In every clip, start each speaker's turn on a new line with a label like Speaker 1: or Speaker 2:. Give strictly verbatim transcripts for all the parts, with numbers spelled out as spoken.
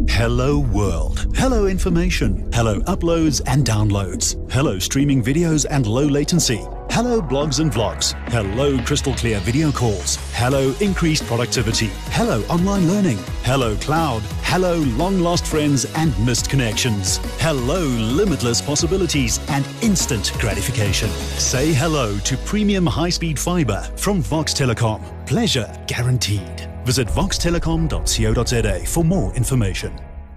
Speaker 1: Hello world. Hello information. Hello uploads and downloads. Hello streaming videos and low latency. Hello blogs and vlogs. Hello crystal clear video calls. Hello increased productivity. Hello online learning. Hello cloud. Hello long lost friends and missed connections. Hello limitless possibilities and instant gratification. Say hello to premium high speed fiber from Vox Telecom. Pleasure guaranteed. Visit vox telecom dot co dot za for more information.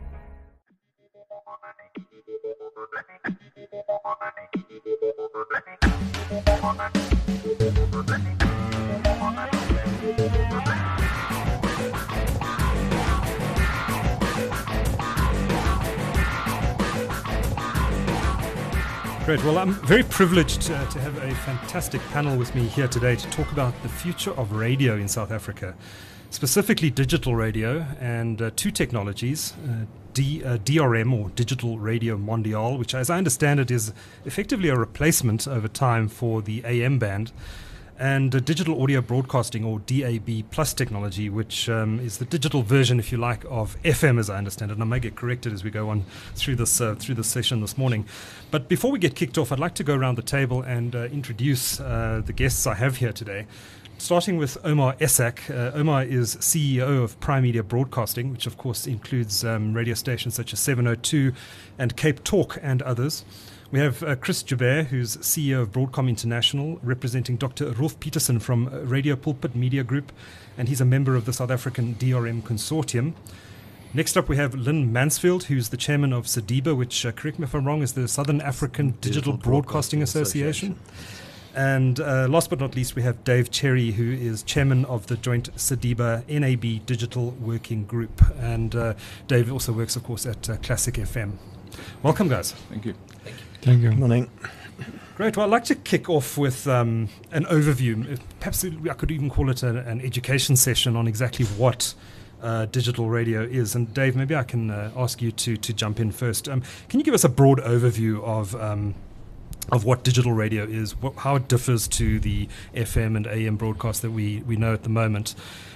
Speaker 2: Great. Well, I'm very privileged uh, to have a fantastic panel with me here today to talk about the future of radio in South Africa, specifically digital radio and uh, two technologies, uh, D, uh, D R M or Digital Radio Mondial, which as I understand it is effectively a replacement over time for the A M band, and uh, digital audio broadcasting or D A B plus technology, which um, is the digital version, if you like, of F M as I understand it. And I may get corrected as we go on through this uh, through this session this morning. But before we get kicked off, I'd like to go around the table and uh, introduce uh, the guests I have here today. Starting with Omar Esak. Uh, Omar is C E O of Prime Media Broadcasting, which of course includes um, radio stations such as seven oh two and Cape Talk and others. We have uh, Chris Joubert, who's C E O of Broadcom International, representing Doctor Rolf Peterson from Radio Pulpit Media Group, and he's a member of the South African D R M Consortium. Next up, we have Lynn Mansfield, who's the chairman of SADIBA, which, uh, correct me if I'm wrong, is the Southern African Digital, Digital Broadcasting, Broadcasting Association. Association. And uh, last but not least, we have Dave Cherry, who is chairman of the joint SADIBA N A B Digital Working Group. And uh, Dave also works, of course, at uh, Classic F M. Welcome, guys.
Speaker 3: Thank you.
Speaker 4: Thank you.
Speaker 5: Thank you.
Speaker 4: Good morning.
Speaker 2: Great. Well, I'd like to kick off with um, an overview. Perhaps I could even call it a, an education session on exactly what uh, digital radio is. And Dave, maybe I can uh, ask you to to jump in first. Um, can you give us a broad overview of um, of what digital radio is, what, how it differs to the F M and A M broadcast that we, we know at the moment?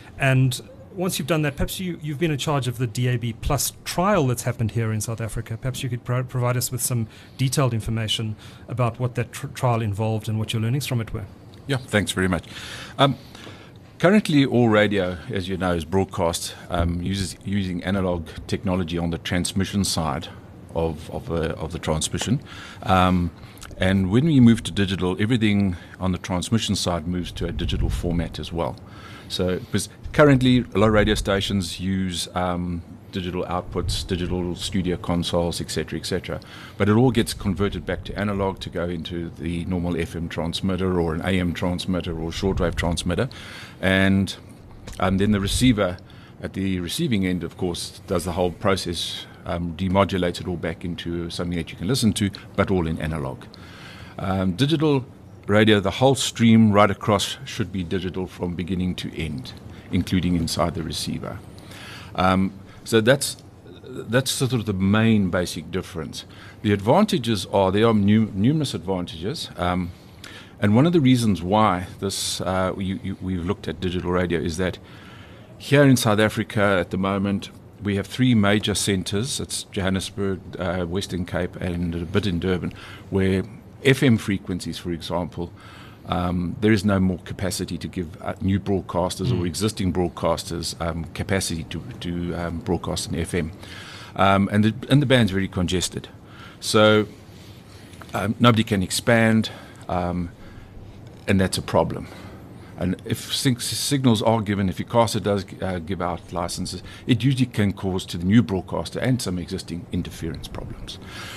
Speaker 2: And once you've done that, perhaps you, you've been in charge of the D A B Plus trial that's happened here in South Africa. Perhaps you could pro- provide us with some detailed information about what that tr- trial involved and what your learnings from it were.
Speaker 3: Yeah, thanks very much. Um, currently, all radio, as you know, is broadcast um, uses using analog technology on the transmission side of of, uh, of the transmission. Um, And when we move to digital, everything on the transmission side moves to a digital format as well. So because currently, a lot of radio stations use um, digital outputs, digital studio consoles, et cetera, et cetera. But it all gets converted back to analog to go into the normal F M transmitter or an A M transmitter or shortwave transmitter. And um, then the receiver at the receiving end, of course, does the whole process, um, demodulates it all back into something that you can listen to, but all in analog. Um, digital radio, the whole stream right across should be digital from beginning to end, including inside the receiver. Um, so that's that's sort of the main basic difference. The advantages are, there are nu- numerous advantages, um, and one of the reasons why this uh, you, you, we've looked at digital radio is that here in South Africa at the moment, we have three major centres. It's Johannesburg, uh, Western Cape, and a bit in Durban, where F M frequencies, for example, um, there is no more capacity to give uh, new broadcasters mm. or existing broadcasters um, capacity to, to um, broadcast in F M. Um, and, the, and the band's very congested. So um, nobody can expand, um, and that's a problem. And if sig- signals are given, if ICASA does uh, give out licenses, it usually can cause to the new broadcaster and some existing interference problems.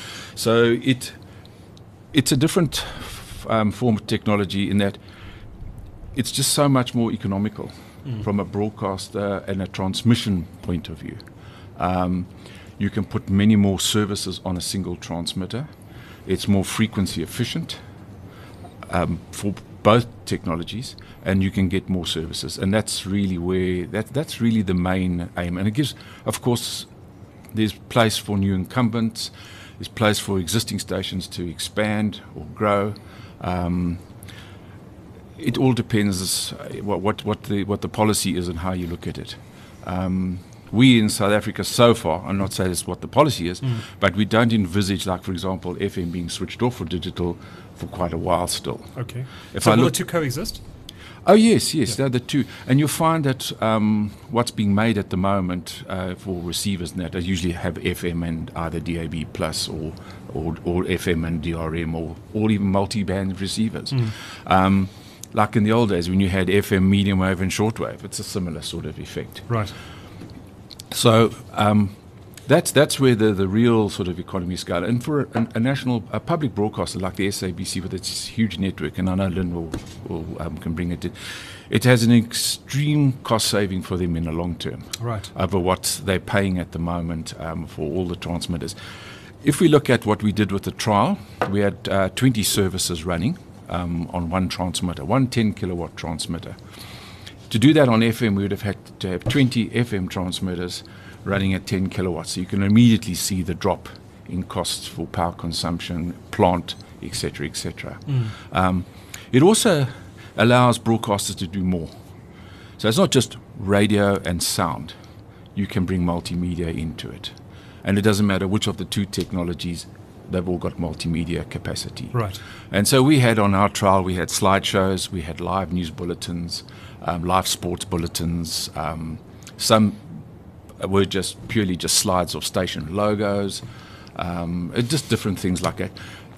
Speaker 3: So it... It's a different um, form of technology in that it's just so much more economical mm. from a broadcaster and a transmission point of view. Um, you can put many more services on a single transmitter. It's more frequency efficient um, for both technologies, and you can get more services. And that's really where that that's really the main aim. And it gives, of course, there's place for new incumbents. There's place for existing stations to expand or grow. Um, it all depends what, what, what the what the policy is and how you look at it. Um, we in South Africa so far, I'm not saying it's what the policy is, mm. but we don't envisage, like, for example, F M being switched off for digital for quite a while still.
Speaker 2: Okay.
Speaker 3: If
Speaker 2: so
Speaker 3: I
Speaker 2: will
Speaker 3: look,
Speaker 2: the two coexist?
Speaker 3: Oh, yes, yes,
Speaker 2: yeah.
Speaker 3: they're the two. And you'll find that um, what's being made at the moment uh, for receivers and that, they usually have F M and either D A B plus or, or, or F M and D R M or, or even multi-band receivers. Mm. Um, like in the old days when you had F M, medium wave and shortwave, it's a similar sort of effect.
Speaker 2: Right.
Speaker 3: So um, that's that's where the, the real sort of economy is going. And for a, a national, a public broadcaster like the S A B C with its huge network, and I know Lynn will, will um, can bring it in, it has an extreme cost saving for them in the long term.
Speaker 2: Right.
Speaker 3: Over what they're paying at the moment um, for all the transmitters. If we look at what we did with the trial, we had uh, twenty services running um, on one transmitter, one ten kilowatt transmitter. To do that on F M, we would have had to have twenty F M transmitters running at ten kilowatts. So you can immediately see the drop in costs for power consumption, plant, et cetera, et cetera. Mm. Um, it also allows broadcasters to do more. So it's not just radio and sound. You can bring multimedia into it. And it doesn't matter which of the two technologies, they've all got multimedia capacity.
Speaker 2: Right.
Speaker 3: And so we had on our trial, we had slideshows, we had live news bulletins, um, live sports bulletins. Um, some were just purely just slides of station logos, um, just different things like that.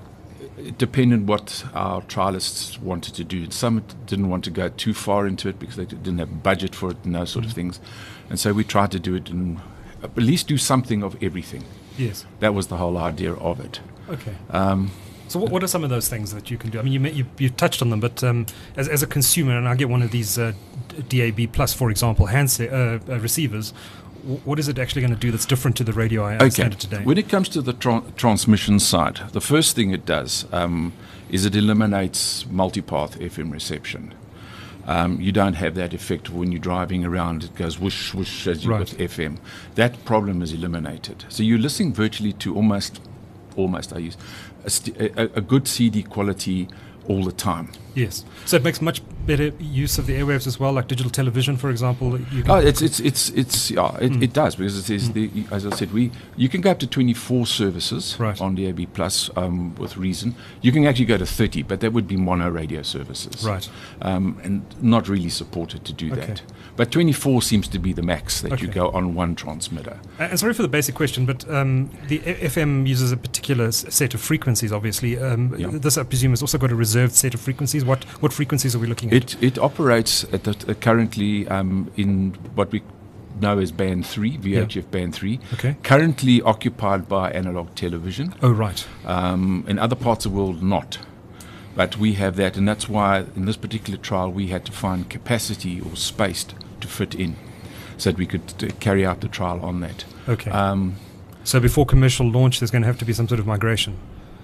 Speaker 3: It depended what our trialists wanted to do. Some didn't want to go too far into it because they didn't have budget for it and those sort mm-hmm. of things. And so we tried to do it in at least do something of everything.
Speaker 2: Yes.
Speaker 3: That was the whole idea of it.
Speaker 2: Okay.
Speaker 3: Um,
Speaker 2: so what, what are some of those things that you can do? I mean, you you, you touched on them, but um, as, as a consumer, and I get one of these uh, D A B plus, for example, handset uh, uh, receivers, w- what is it actually going to do that's different to the radio I understand
Speaker 3: okay.
Speaker 2: it today?
Speaker 3: When it comes to the tra- transmission side, the first thing it does um, is it eliminates multipath F M reception. Um, you don't have that effect when you're driving around. It goes whoosh, whoosh as you
Speaker 2: right.
Speaker 3: with F M. That problem is eliminated. So you're listening virtually to almost, almost I use, a, st- a, a good C D quality all the time.
Speaker 2: Yes. So it makes much better use of the airwaves as well, like digital television, for example. You can
Speaker 3: oh, it's it's it's it's yeah, it,
Speaker 2: mm.
Speaker 3: it does because it is mm. the as I said, we you can go up to twenty-four services
Speaker 2: right.
Speaker 3: on D A B plus um, with Reason. You can actually go to thirty, but that would be mono radio services,
Speaker 2: right?
Speaker 3: Um, and not really supported to do
Speaker 2: okay.
Speaker 3: that. But twenty-four seems to be the max that
Speaker 2: okay.
Speaker 3: you go on one transmitter.
Speaker 2: Uh, and sorry for the basic question, but um, the a- F M uses a particular s- set of frequencies. Obviously, um,
Speaker 3: yeah.
Speaker 2: this I presume has also got a reserved set of frequencies. What what frequencies are we looking at?
Speaker 3: It it operates at the, uh, currently um, in what we know as band three, V H F yeah. band three.
Speaker 2: Okay.
Speaker 3: Currently occupied by analog television.
Speaker 2: Oh right.
Speaker 3: Um, in other parts of the world, not. But we have that, and that's why in this particular trial we had to find capacity or space to fit in, so that we could uh, carry out the trial on that.
Speaker 2: Okay.
Speaker 3: Um,
Speaker 2: so before commercial launch, there's going to have to be some sort of migration.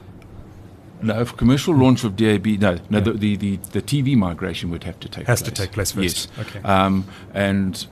Speaker 3: No, for commercial launch of D A B, no, no,
Speaker 2: yeah.
Speaker 3: the, the, the, the T V migration would have to take
Speaker 2: Has
Speaker 3: place.
Speaker 2: to take place first.
Speaker 3: Yes.
Speaker 2: Okay.
Speaker 3: Um, and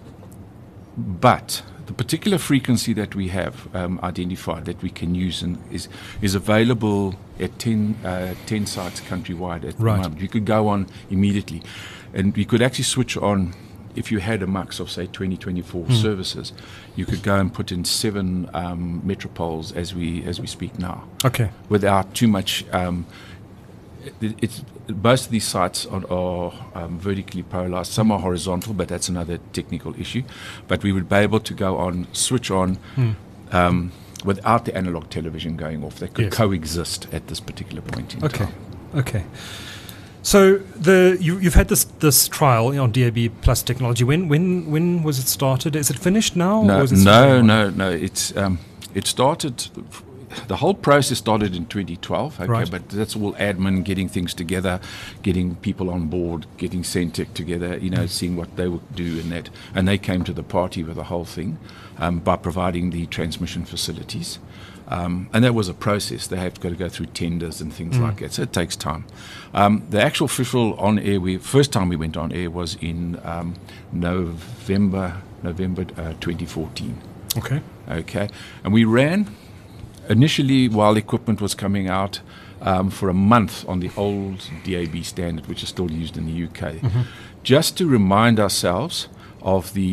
Speaker 3: but the particular frequency that we have um, identified that we can use and is is available at ten, uh, ten sites countrywide at
Speaker 2: right.
Speaker 3: the moment. You could go on immediately, and you could actually switch on. If you had a mux of say twenty, twenty-four mm. services, you could go and put in seven um, metropoles as we as we speak now.
Speaker 2: Okay.
Speaker 3: Without too much. Um, it, it's most of these sites are, are um, vertically polarized. Some are horizontal, but that's another technical issue. But we would be able to go on, switch on, mm. um, without the analog television going off. They could yes. coexist at this particular point in
Speaker 2: okay.
Speaker 3: time.
Speaker 2: Okay. So the you, you've had this this trial on D A B plus technology. When when when was it started? Is it finished now?
Speaker 3: No,
Speaker 2: or is it
Speaker 3: no, no, no. It's um, it started. The whole process started in twenty twelve. Okay,
Speaker 2: right.
Speaker 3: but that's all admin, getting things together, getting people on board, getting Centec together. You know, mm. seeing what they would do and that. And they came to the party with the whole thing um, by providing the transmission facilities. Um, and that was a process. They have got to go through tenders and things mm. like that, so it takes time. Um, the actual official on air, we first time we went on air was in um, November, November uh, twenty fourteen.
Speaker 2: Okay.
Speaker 3: Okay, and we ran initially while equipment was coming out um, for a month on the old D A B standard, which is still used in the U K, mm-hmm. just to remind ourselves of the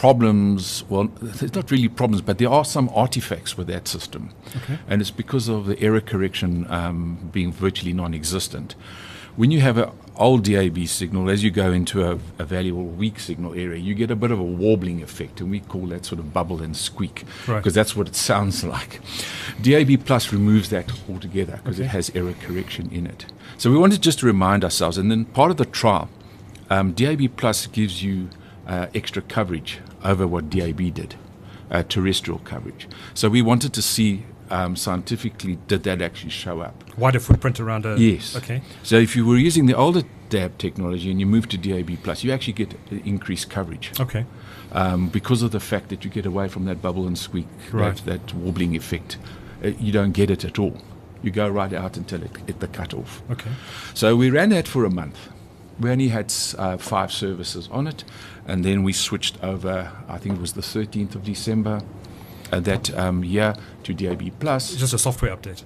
Speaker 3: problems. Well, there's not really problems, but there are some artifacts with that system.
Speaker 2: Okay.
Speaker 3: And it's because of the error correction um, being virtually non-existent. When you have an old D A B signal, as you go into a, a valuable weak signal area, you get a bit of a warbling effect, and we call that sort of bubble and squeak,
Speaker 2: Right.
Speaker 3: because that's what it sounds like. D A B Plus removes that altogether because
Speaker 2: Okay.
Speaker 3: it has error correction in it. So we wanted just to remind ourselves, and then part of the trial, um, D A B Plus gives you uh, extra coverage over what D A B did, uh, terrestrial coverage. So we wanted to see um, scientifically, did that actually show up?
Speaker 2: Wider footprint around a.
Speaker 3: Yes.
Speaker 2: Okay.
Speaker 3: So if you were using the older D A B technology and you move to D A B Plus, you actually get uh, increased coverage
Speaker 2: Okay.
Speaker 3: um, because of the fact that you get away from that bubble and squeak,
Speaker 2: Right.
Speaker 3: that, that warbling effect. Uh, you don't get it at all. You go right out until it hit the cutoff.
Speaker 2: Okay.
Speaker 3: So we ran that for a month. We only had uh, five services on it, and then we switched over, I think it was the thirteenth of December uh, that um, year, to D A B Plus.
Speaker 2: It's just a software update.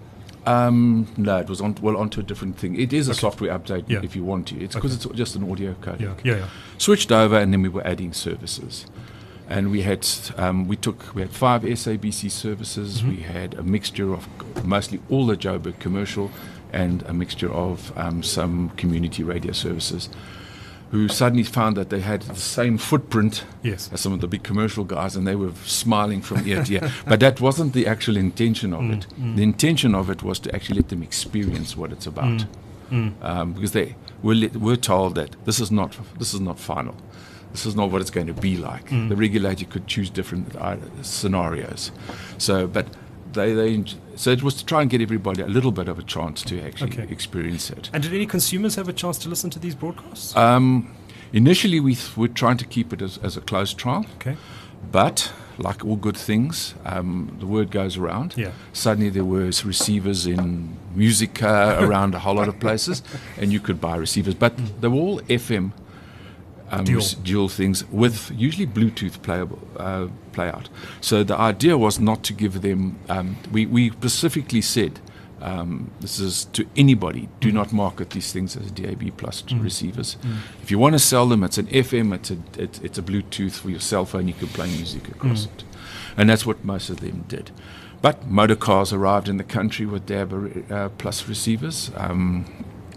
Speaker 3: Um, no, it was on, well onto a different thing. It is a
Speaker 2: Okay.
Speaker 3: software update
Speaker 2: Yeah.
Speaker 3: if you want to. It's because
Speaker 2: Okay.
Speaker 3: it's just an audio code.
Speaker 2: Yeah. Yeah. Yeah.
Speaker 3: Switched over, and then we were adding services. And we had um, we took we had five S A B C services.
Speaker 2: Mhm.
Speaker 3: We had a mixture of mostly all the Joburg commercial, and a mixture of um, some community radio services, who suddenly found that they had the same footprint
Speaker 2: Yes.
Speaker 3: as some of the big commercial guys, and they were smiling from ear to ear. But that wasn't the actual intention of it.
Speaker 2: mm.
Speaker 3: The intention of it was to actually let them experience what it's about,
Speaker 2: Mm.
Speaker 3: um, because they were let, were told that this is not this is not final. This is not what it's going to be like.
Speaker 2: Mm.
Speaker 3: The regulator could choose different uh, scenarios. So, but they, they so it was to try and get everybody a little bit of a chance to actually
Speaker 2: Okay.
Speaker 3: experience it.
Speaker 2: And did any consumers have a chance to listen to these broadcasts?
Speaker 3: Um, initially, we th- were trying to keep it as, as a closed trial.
Speaker 2: Okay.
Speaker 3: But, like all good things, um, the word goes around.
Speaker 2: Yeah.
Speaker 3: Suddenly there was receivers in Musica around a whole lot of places, and you could buy receivers. But they were all F M um,
Speaker 2: Dual.
Speaker 3: rec- dual things with usually Bluetooth playable, uh, play out. So the idea was not to give them, um, we, we specifically said, Um, this is to anybody. Do not market these things as D A B Plus
Speaker 2: Mm.
Speaker 3: receivers.
Speaker 2: Mm.
Speaker 3: If you want to sell them, it's an F M, it's a it's, it's a Bluetooth for your cell phone. You can play music across
Speaker 2: Mm.
Speaker 3: it, and that's what most of them did. But motor cars arrived in the country with D A B uh, Plus receivers. Um,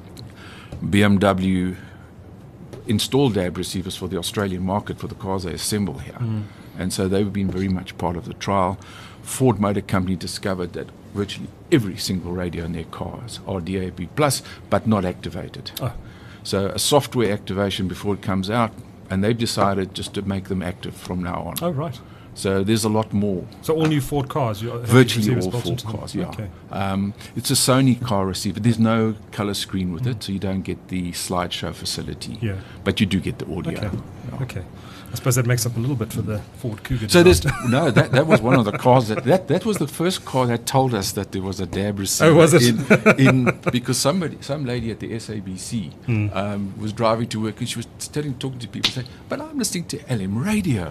Speaker 3: B M W installed D A B receivers for the Australian market for the cars they assemble here,
Speaker 2: Mm.
Speaker 3: and so they've been very much part of the trial. Ford Motor Company discovered that virtually every single radio in their cars are D A B Plus, but not activated.
Speaker 2: Oh.
Speaker 3: So a software activation before it comes out, and they've decided just to make them active from now on.
Speaker 2: Oh, right.
Speaker 3: So there's a lot more.
Speaker 2: So all new Ford cars? You have these
Speaker 3: Virtually
Speaker 2: receivers
Speaker 3: all
Speaker 2: built
Speaker 3: Ford
Speaker 2: into them?
Speaker 3: cars, yeah.
Speaker 2: Okay.
Speaker 3: Um, it's a Sony car receiver. There's no color screen with
Speaker 2: Mm.
Speaker 3: it, so you don't get the slideshow facility.
Speaker 2: Yeah.
Speaker 3: But you do get the audio.
Speaker 2: Okay.
Speaker 3: Yeah.
Speaker 2: Okay. I suppose that makes up a little bit for the Ford Cougar.
Speaker 3: So there's
Speaker 2: disaster.
Speaker 3: no that that was one of the cars that, that that was the first car that told us that there was a D A B receiver.
Speaker 2: Oh, was it?
Speaker 3: In, in because somebody some lady at the S A B C
Speaker 2: Mm.
Speaker 3: um, was driving to work, and she was telling talking to people saying, "But I'm listening to L M radio,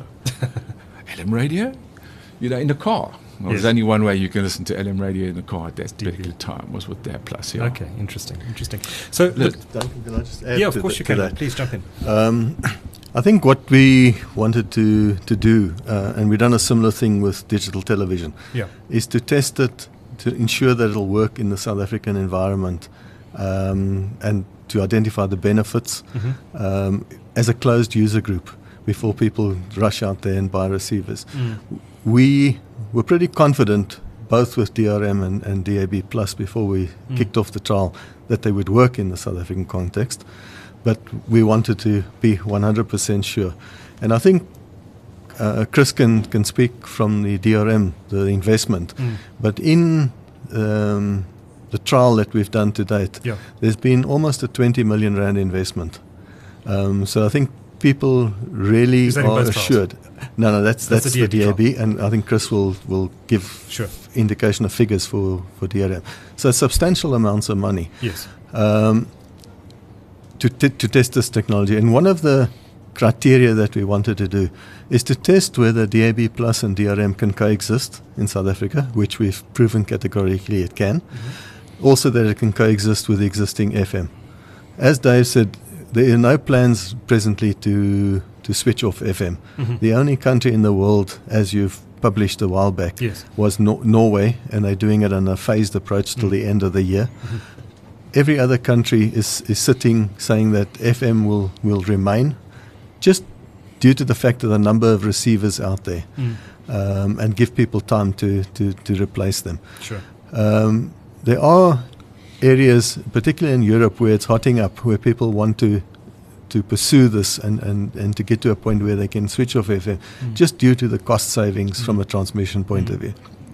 Speaker 3: L M radio, you know, in the car." Well,
Speaker 2: Yes.
Speaker 3: There's only one way you can listen to L M radio in the car at that
Speaker 2: D B.
Speaker 3: particular time was with D A B Plus. Yeah.
Speaker 2: Okay, interesting, interesting. So,
Speaker 3: Look,
Speaker 2: look,
Speaker 4: Duncan, can I just add
Speaker 2: yeah, of
Speaker 4: to
Speaker 2: course
Speaker 4: th-
Speaker 2: you
Speaker 4: to
Speaker 2: can.
Speaker 4: that?
Speaker 2: Please jump in.
Speaker 4: Um, I think what we wanted to, to do, uh, and we've done a similar thing with digital television,
Speaker 2: Yeah.
Speaker 4: is to test it to ensure that it'll work in the South African environment, um, and to identify the benefits
Speaker 2: Mm-hmm.
Speaker 4: um, as a closed user group before people rush out there and buy receivers.
Speaker 2: Mm.
Speaker 4: We were pretty confident, both with D R M and, and D A B Plus, before we
Speaker 2: Mm.
Speaker 4: kicked off the trial, that they would work in the South African context. But we wanted to be one hundred percent sure. And I think uh, Chris can, can speak from the D R M, the investment.
Speaker 2: Mm.
Speaker 4: But in um, the trial that we've done to date,
Speaker 2: Yeah.
Speaker 4: there's been almost a twenty million rand investment. Um, so I think people really
Speaker 2: Is that in
Speaker 4: are
Speaker 2: both trials?
Speaker 4: assured. No, no, that's
Speaker 2: That's
Speaker 4: that's,
Speaker 2: the
Speaker 4: the
Speaker 2: D A B
Speaker 4: D A B, and I think Chris will, will give
Speaker 2: Sure.
Speaker 4: indication of figures for, for D R M. So substantial amounts of money
Speaker 2: Yes.
Speaker 4: um, to t- to test this technology. And one of the criteria that we wanted to do is to test whether D A B Plus and D R M can coexist in South Africa, which we've proven categorically it can.
Speaker 2: Mm-hmm.
Speaker 4: Also that it can coexist with existing F M. As Dave said, there are no plans presently to to switch off F M.
Speaker 2: Mhm.
Speaker 4: The only country in the world, as you've published a while back,
Speaker 2: Yes.
Speaker 4: was no- Norway, and they're doing it on a phased approach till
Speaker 2: Mm.
Speaker 4: the end of the year.
Speaker 2: Mhm.
Speaker 4: Every other country is, is sitting saying that F M will, will remain, just due to the fact of the number of receivers out there,
Speaker 2: Mm.
Speaker 4: um, and give people time to, to, to replace them.
Speaker 2: Sure.
Speaker 4: Um, there are areas, particularly in Europe, where it's hotting up, where people want to to pursue this and, and, and to get to a point where they can switch off F M,
Speaker 2: Mm.
Speaker 4: just due to the cost savings
Speaker 2: Mm.
Speaker 4: from a transmission point
Speaker 2: Mm.
Speaker 4: of view.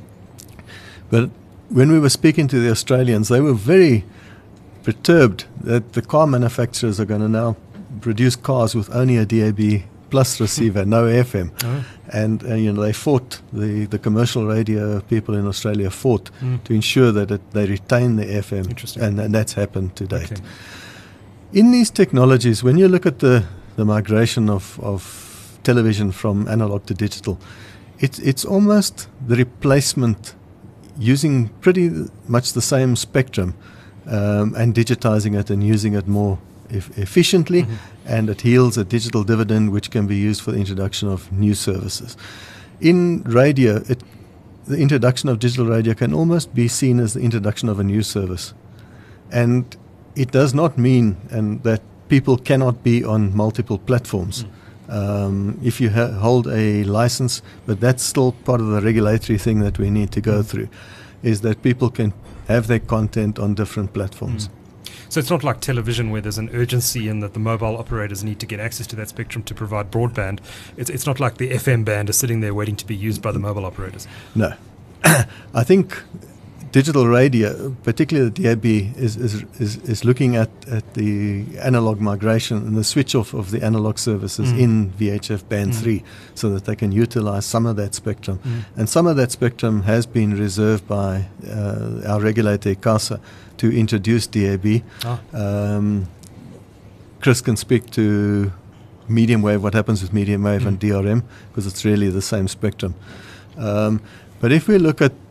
Speaker 4: But when we were speaking to the Australians, they were very perturbed that the car manufacturers are going to now produce cars with only a D A B plus receiver, no F M.
Speaker 2: Oh.
Speaker 4: And uh, you know, they fought, the, the commercial radio people in Australia fought
Speaker 2: Mm.
Speaker 4: to ensure that it, they retain the F M.
Speaker 2: Interesting.
Speaker 4: And, and that's happened to date.
Speaker 2: Okay.
Speaker 4: In these technologies, when you look at the, the migration of, of television from analog to digital, it's, it's almost the replacement using pretty much the same spectrum, um, and digitizing it and using it more eff- efficiently,
Speaker 2: Mhm.
Speaker 4: and it yields a digital dividend which can be used for the introduction of new services. In radio, it, the introduction of digital radio can almost be seen as the introduction of a new service. And it does not mean and that people cannot be on multiple platforms. Um, if you ha- hold a license, but that's still part of the regulatory thing that we need to go through, is that people can have their content on different platforms.
Speaker 2: So it's not like television where there's an urgency in that the mobile operators need to get access to that spectrum to provide broadband. It's it's not like the F M band is sitting there waiting to be used by the mobile operators.
Speaker 4: No. I think digital radio, particularly the D A B, is, is, is, is looking at, at the analog migration and the switch off of the analog services
Speaker 2: Mm.
Speaker 4: in V H F band
Speaker 2: Mm.
Speaker 4: three, so that they can utilize some of that spectrum.
Speaker 2: Mm.
Speaker 4: And some of that spectrum has been reserved by uh, our regulator, ICASA, to introduce D A B.
Speaker 2: Ah.
Speaker 4: Um, Chris can speak to medium wave, what happens with medium wave
Speaker 2: Mm.
Speaker 4: and D R M, because it's really the same spectrum. Um, but if we look at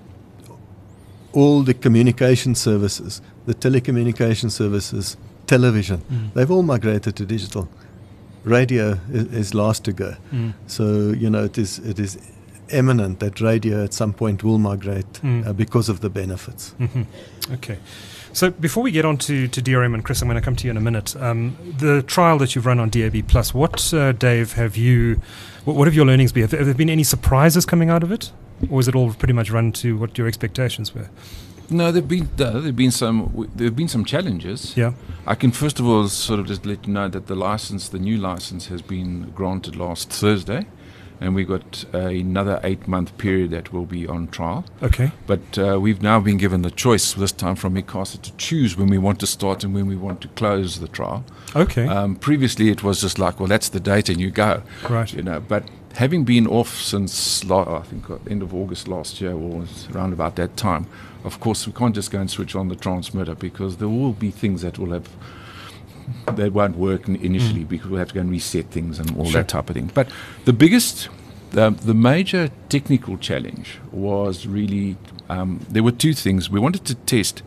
Speaker 4: all the communication services, the telecommunication services, television,
Speaker 2: Mm.
Speaker 4: they've all migrated to digital. Radio is, is last to go.
Speaker 2: Mm.
Speaker 4: So, you know, it is it is eminent that radio at some point will migrate
Speaker 2: Mm.
Speaker 4: uh, because of the benefits.
Speaker 2: Mhm. Okay. So before we get on to, to D R M, and Chris, I'm going to come to you in a minute. Um, the trial that you've run on D A B Plus, what, uh, Dave, have you, what, what have your learnings been? Have, have there been any surprises coming out of it? Or is it all pretty much run to what your expectations were?
Speaker 3: No, there've been no, there've been some w- there've been some challenges.
Speaker 2: Yeah.
Speaker 3: I can first of all sort of just let you know that the license, the new license, has been granted last Thursday, and we got uh, another eight-month period that will be on trial.
Speaker 2: Okay.
Speaker 3: But uh, we've now been given the choice this time from ICASA to choose when we want to start and when we want to close the trial.
Speaker 2: Okay.
Speaker 3: Um, previously, it was just like, well, that's the date and you go.
Speaker 2: Right.
Speaker 3: You know, but having been off since la- I think uh, end of August last year, or around about that time, of course we can't just go and switch on the transmitter, because there will be things that will have that won't work in- initially,
Speaker 2: Mm.
Speaker 3: because we'll have to go and reset things and all
Speaker 2: Sure.
Speaker 3: that type of thing. But the biggest, the, the major technical challenge was really um, there were two things. We wanted to test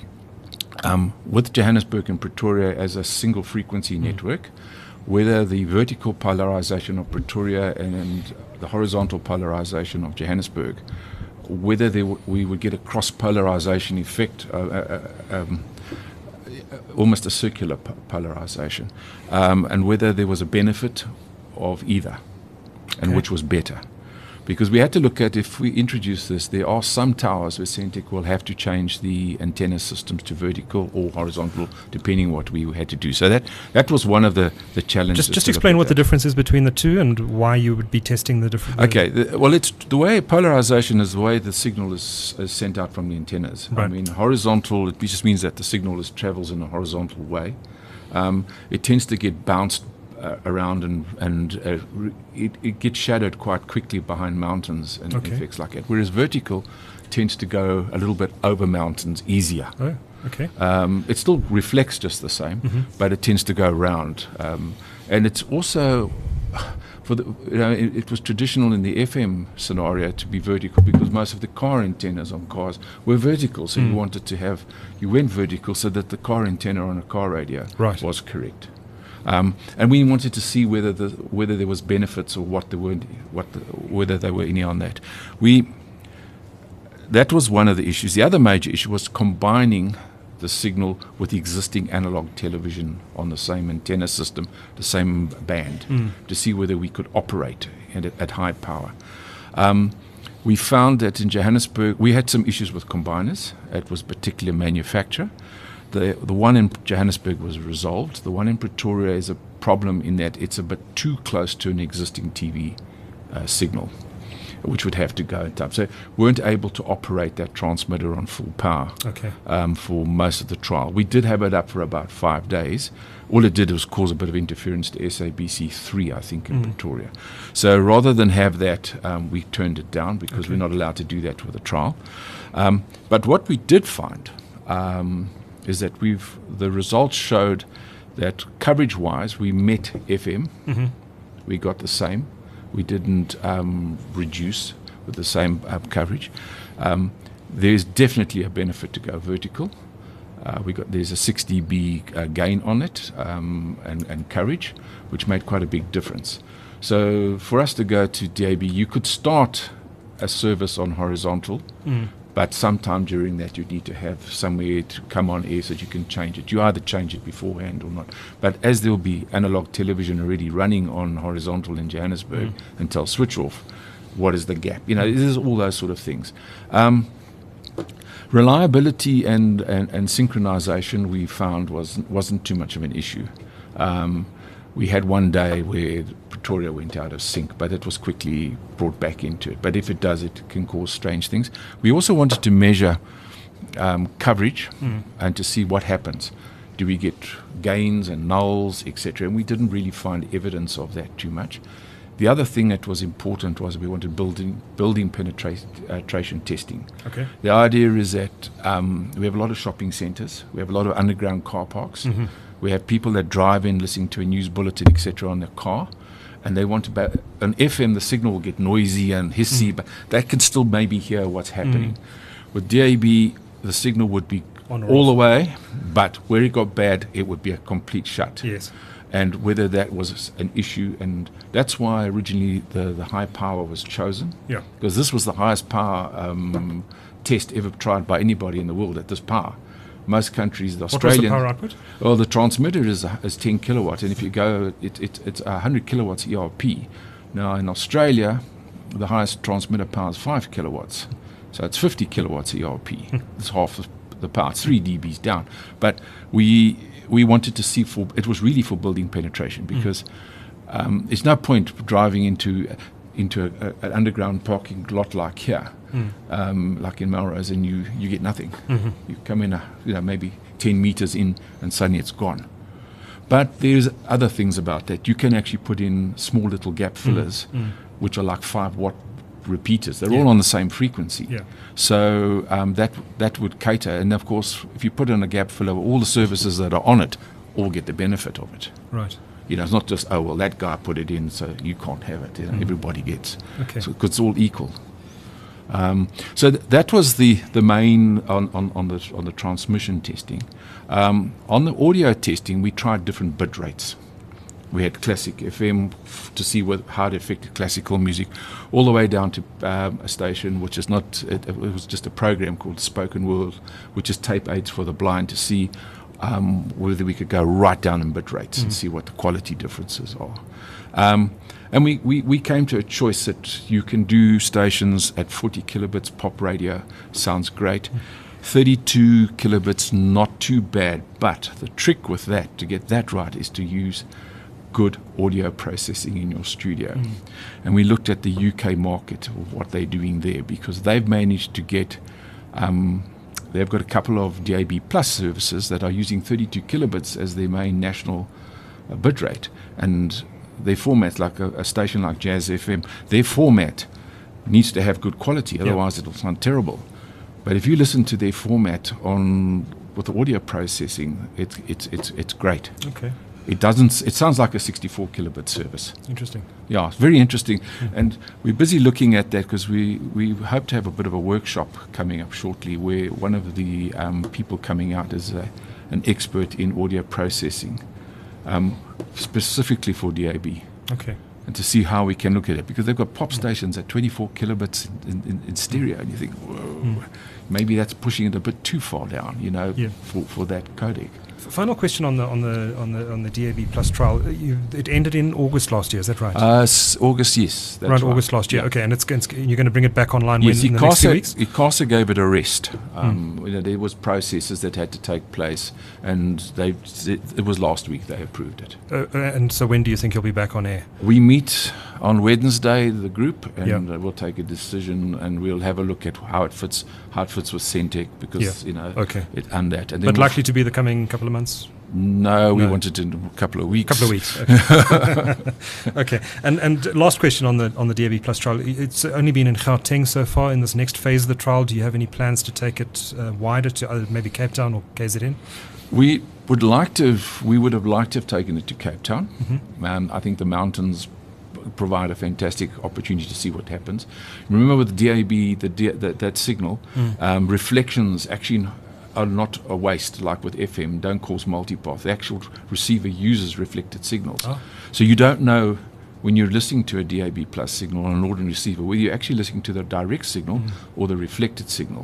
Speaker 3: um, with Johannesburg and Pretoria as a single frequency
Speaker 2: Mm.
Speaker 3: network, whether the vertical polarization of Pretoria and, and the horizontal polarization of Johannesburg, whether there w- we would get a cross-polarization effect, uh, uh, uh, um, almost a circular po- polarization, um, and whether there was a benefit of either, and
Speaker 2: Okay.
Speaker 3: which was better. Because we had to look at, if we introduce this, there are some towers where Centec will have to change the antenna systems to vertical or horizontal, depending what we had to do. So that that was one of the, the challenges.
Speaker 2: Just, just
Speaker 3: to look
Speaker 2: explain
Speaker 3: at
Speaker 2: what the
Speaker 3: that.
Speaker 2: difference is between the two and why you would be testing the different.
Speaker 3: Okay, the, well, it's the way polarization is the way the signal is, is sent out from the antennas. I
Speaker 2: Right.
Speaker 3: mean, horizontal, it just means that the signal is travels in a horizontal way. Um, it tends to get bounced uh, around and and uh, re- it, it gets shadowed quite quickly behind mountains and
Speaker 2: Okay.
Speaker 3: effects like that. Whereas vertical tends to go a little bit over mountains easier.
Speaker 2: Oh, okay.
Speaker 3: Um, it still reflects just the same,
Speaker 2: Mhm.
Speaker 3: but it tends to go round. Um, and it's also, for the, you know, it, it was traditional in the F M scenario to be vertical, because most of the car antennas on cars were vertical. So
Speaker 2: Mm.
Speaker 3: you wanted to have, you went vertical so that the car antenna on a car radio
Speaker 2: Right.
Speaker 3: was correct. Um, and we wanted to see whether the whether there was benefits or what there weren't, what the, whether there were any on that. We that was one of the issues. The other major issue was combining the signal with the existing analog television on the same antenna system, the same band, mm. to see whether we could operate at, at high power. Um, we found that in Johannesburg, we had some issues with combiners. It was particular manufacturer. The the one in Johannesburg was resolved. The one in Pretoria is a problem in that it's a bit too close to an existing T V uh, signal, which would have to go in time. So weren't able to operate that transmitter on full power
Speaker 2: okay.
Speaker 3: um, for most of the trial. We did have it up for about five days. All it did was cause a bit of interference to S A B C three, I think, in mm. Pretoria. So rather than have that, um, we turned it down because okay. we're not allowed to do that with a trial. Um, but what we did find um, is that we've the results showed that coverage-wise, we met F M. Mm-hmm. We got the same. We didn't um, reduce with the same uh, coverage. Um, there's definitely a benefit to go vertical. Uh, we got there's a six D B uh, gain on it um, and, and coverage, which made quite a big difference. So for us to go to D A B, you could start a service on horizontal, mm. but sometime during that you need to have somewhere to come on air so that you can change it. You either change it beforehand or not. But as there will be analog television already running on horizontal in Johannesburg mm. until switch off, what is the gap? You know, there's all those sort of things. Um, reliability and, and, and synchronization we found was, wasn't too much of an issue. Um, we had one day where Pretoria went out of sync, but it was quickly brought back into it. But if it does, it can cause strange things. We also wanted to measure um, coverage mm. and to see what happens. Do we get gains and nulls, et cetera? And we didn't really find evidence of that too much. The other thing that was important was we wanted building building penetration uh, testing.
Speaker 2: Okay.
Speaker 3: The idea is that um, we have a lot of shopping centres, we have a lot of underground car parks, mm-hmm. we have people that drive in listening to a news bulletin, et cetera, on their car, and they want to ba- an F M. The signal will get noisy and hissy, mm. but they can still maybe hear what's happening. Mm. With D A B, the signal would be on all the way, but where it got bad, it would be a complete shut.
Speaker 2: Yes.
Speaker 3: And whether that was an issue, and that's why originally the, the high power was chosen.
Speaker 2: Yeah.
Speaker 3: Because this was the highest power um, test ever tried by anybody in the world at this power. Most countries, the Australian.
Speaker 2: What was the power output?
Speaker 3: Well, the transmitter is is ten kilowatt, and if you go, it, it it's one hundred kilowatts E R P. Now in Australia, the highest transmitter power is five kilowatts, so it's fifty kilowatts E R P. It's half the, the power. It's three dBs down. But we. We wanted to see for it was really for building penetration because mm. um, it's no point driving into into a, a, an underground parking lot like here, mm. um, like in Melrose, and you, you get nothing. Mm-hmm. You come in, a, you know, maybe ten meters in, and suddenly it's gone. But there's other things about that. You can actually put in small little gap fillers, mm. Mm. which are like five watt repeaters. They're yeah. all on the same frequency.
Speaker 2: Yeah.
Speaker 3: So um, that that would cater. And of course, if you put in a gap filler, all the services that are on it all get the benefit of it.
Speaker 2: Right.
Speaker 3: You know, it's not just, oh, well, that guy put it in, so you can't have it. You know, mm. Everybody gets.
Speaker 2: Okay.
Speaker 3: So it's all equal. Um, so th- that was the, the main on, on, on the on the transmission testing. Um, on the audio testing, we tried different bit rates. We had classic F M f- to see what, how it affected classical music, all the way down to um, a station which is not, it, it was just a program called Spoken Word, which is tape aids for the blind to see um, whether we could go right down in bit rates mm. and see what the quality differences are. Um, and we, we, we came to a choice that you can do stations at forty kilobits pop radio, sounds great. Mm. thirty-two kilobits, not too bad, but the trick with that, to get that right, is to use good audio processing in your studio. Mm. And we looked at the U K market of what they're doing there, because they've managed to get um, they've got a couple of D A B plus services that are using thirty-two kilobits as their main national uh, bit rate, and their format, like a, a station like Jazz F M, their format needs to have good quality, otherwise yep. it'll sound terrible. But if you listen to their format on with the audio processing, it's it's it's it's great.
Speaker 2: Okay.
Speaker 3: It doesn't. It sounds like a sixty-four kilobit service.
Speaker 2: Interesting.
Speaker 3: Yeah, it's very interesting. Mm. And we're busy looking at that because we, we hope to have a bit of a workshop coming up shortly where one of the um, people coming out is a, an expert in audio processing um, specifically for D A B.
Speaker 2: Okay.
Speaker 3: And to see how we can look at it, because they've got pop stations at twenty-four kilobits in, in, in stereo, and you think, whoa, mm. maybe that's pushing it a bit too far down, you know, yeah. for, for that codec.
Speaker 2: Final question on the on the on the on the D A B Plus trial. You, it ended in August last year. Is that right?
Speaker 3: Uh, s- August, yes.
Speaker 2: That's Around right. August last year. Yeah. Okay, and it's, it's you're going to bring it back online
Speaker 3: yes,
Speaker 2: when, in the next few weeks.
Speaker 3: ICASA gave it a rest. Um,
Speaker 2: mm.
Speaker 3: you know, there was processes that had to take place, and they it, it was last week they approved it.
Speaker 2: Uh, and so, when do you think you'll be back on air?
Speaker 3: We meet on Wednesday, the group, and
Speaker 2: yeah.
Speaker 3: uh, we'll take a decision, and we'll have a look at how it fits, how it fits with Centec, because yeah. you know,
Speaker 2: okay.
Speaker 3: it and that. And
Speaker 2: but we'll likely to be the coming couple of months.
Speaker 3: No, we
Speaker 2: no.
Speaker 3: want it in a couple of weeks.
Speaker 2: Couple of weeks. Okay. okay. And and last question on the on the D A B Plus trial. It's only been in Gauteng so far. In this next phase of the trial, do you have any plans to take it uh, wider to uh, maybe Cape Town or K Z N?
Speaker 3: We would like to. Have, we would have liked to have taken it to Cape Town.
Speaker 2: Mm-hmm.
Speaker 3: Um, I think the mountains provide a fantastic opportunity to see what happens. Remember, with D A B, the D- that, that signal
Speaker 2: mm.
Speaker 3: um, reflections actually are not a waste like with F M, don't cause multipath. The actual receiver uses reflected signals.
Speaker 2: Oh.
Speaker 3: So you don't know when you're listening to a D A B Plus signal on an ordinary receiver whether you're actually listening to the direct signal mm. or the reflected signal.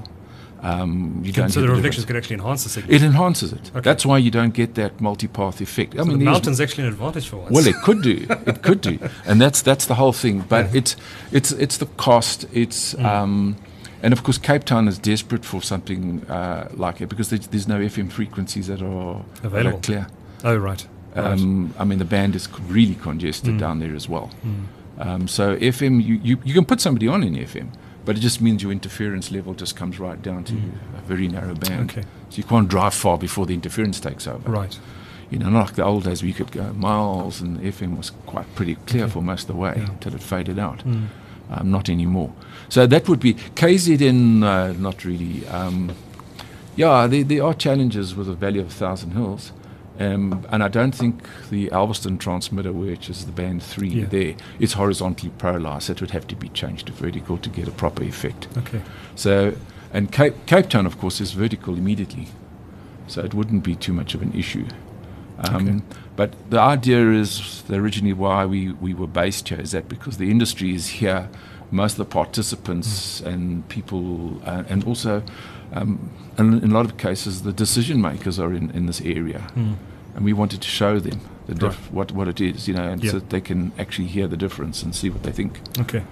Speaker 3: Um, you
Speaker 2: can,
Speaker 3: don't
Speaker 2: so the,
Speaker 3: the
Speaker 2: reflections could actually enhance the signal?
Speaker 3: It enhances it.
Speaker 2: Okay.
Speaker 3: That's why you don't get that multipath effect. I
Speaker 2: so
Speaker 3: mean,
Speaker 2: the mountain's actually an advantage for once.
Speaker 3: Well, it could do. It could do. And that's that's the whole thing. But yeah. it's it's it's the cost. It's... Mm. Um, And of course, Cape Town is desperate for something uh, like it because there's, there's no F M frequencies that are
Speaker 2: available.
Speaker 3: That are clear.
Speaker 2: Oh, right.
Speaker 3: Um,
Speaker 2: right.
Speaker 3: I mean, the band is really congested mm. down there as well.
Speaker 2: Mm.
Speaker 3: Um, so F M, you, you, you can put somebody on in F M, but it just means your interference level just comes right down to mm. a very narrow band.
Speaker 2: Okay.
Speaker 3: So you can't drive far before the interference takes over.
Speaker 2: Right.
Speaker 3: You know, not like the old days where you could go miles and F M was quite pretty clear okay. for most of the way until yeah. it faded out.
Speaker 2: Mm.
Speaker 3: Um, not anymore. So that would be K Z N. Uh, not really. Um, yeah, there, there are challenges with the Valley of a Thousand Hills, um, and I don't think the Alveston transmitter, which is the band three,
Speaker 2: yeah.
Speaker 3: there, is horizontally polarized. It would have to be changed to vertical to get a proper effect.
Speaker 2: Okay.
Speaker 3: So, and Cape, Cape Town, of course, is vertical immediately, so it wouldn't be too much of an issue. Um,
Speaker 2: okay.
Speaker 3: But the idea is originally why we, we were based here is that because the industry is here, most of the participants mm. and people, uh, and also um, in, in a lot of cases, the decision makers are in, in this area.
Speaker 2: Mm.
Speaker 3: And we wanted to show them the diff-
Speaker 2: right.
Speaker 3: what, what it is, you know, and
Speaker 2: yeah.
Speaker 3: so that they can actually hear the difference and see what they think.
Speaker 2: Okay.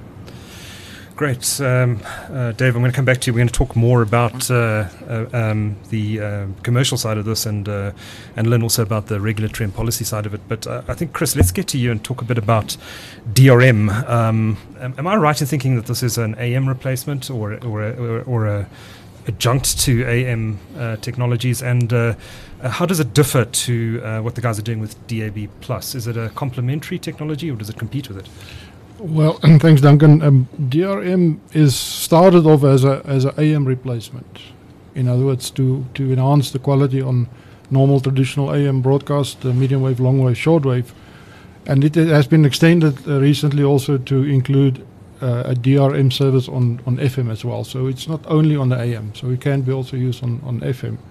Speaker 2: Great. Um, uh, Dave, I'm going to come back to you. We're going to talk more about uh, uh, um, the uh, commercial side of this and uh, and learn also about the regulatory and policy side of it. But uh, I think, Chris, let's get to you and talk a bit about D R M. Um, am, am I right in thinking that this is an A M replacement or, or, a, or, or a adjunct to A M uh, technologies? And uh, uh, how does it differ to uh, what the guys are doing with D A B Plus? Is it a complementary technology or does it compete with it?
Speaker 5: Well, thanks, Duncan. Um, D R M is started off as a as an A M replacement. In other words, to, to enhance the quality on normal traditional A M broadcast, uh, medium wave, long wave, short wave, and it has been extended uh, recently also to include uh, a D R M service on, on F M as well. So it's not only on the A M, so it can be also used on on F M.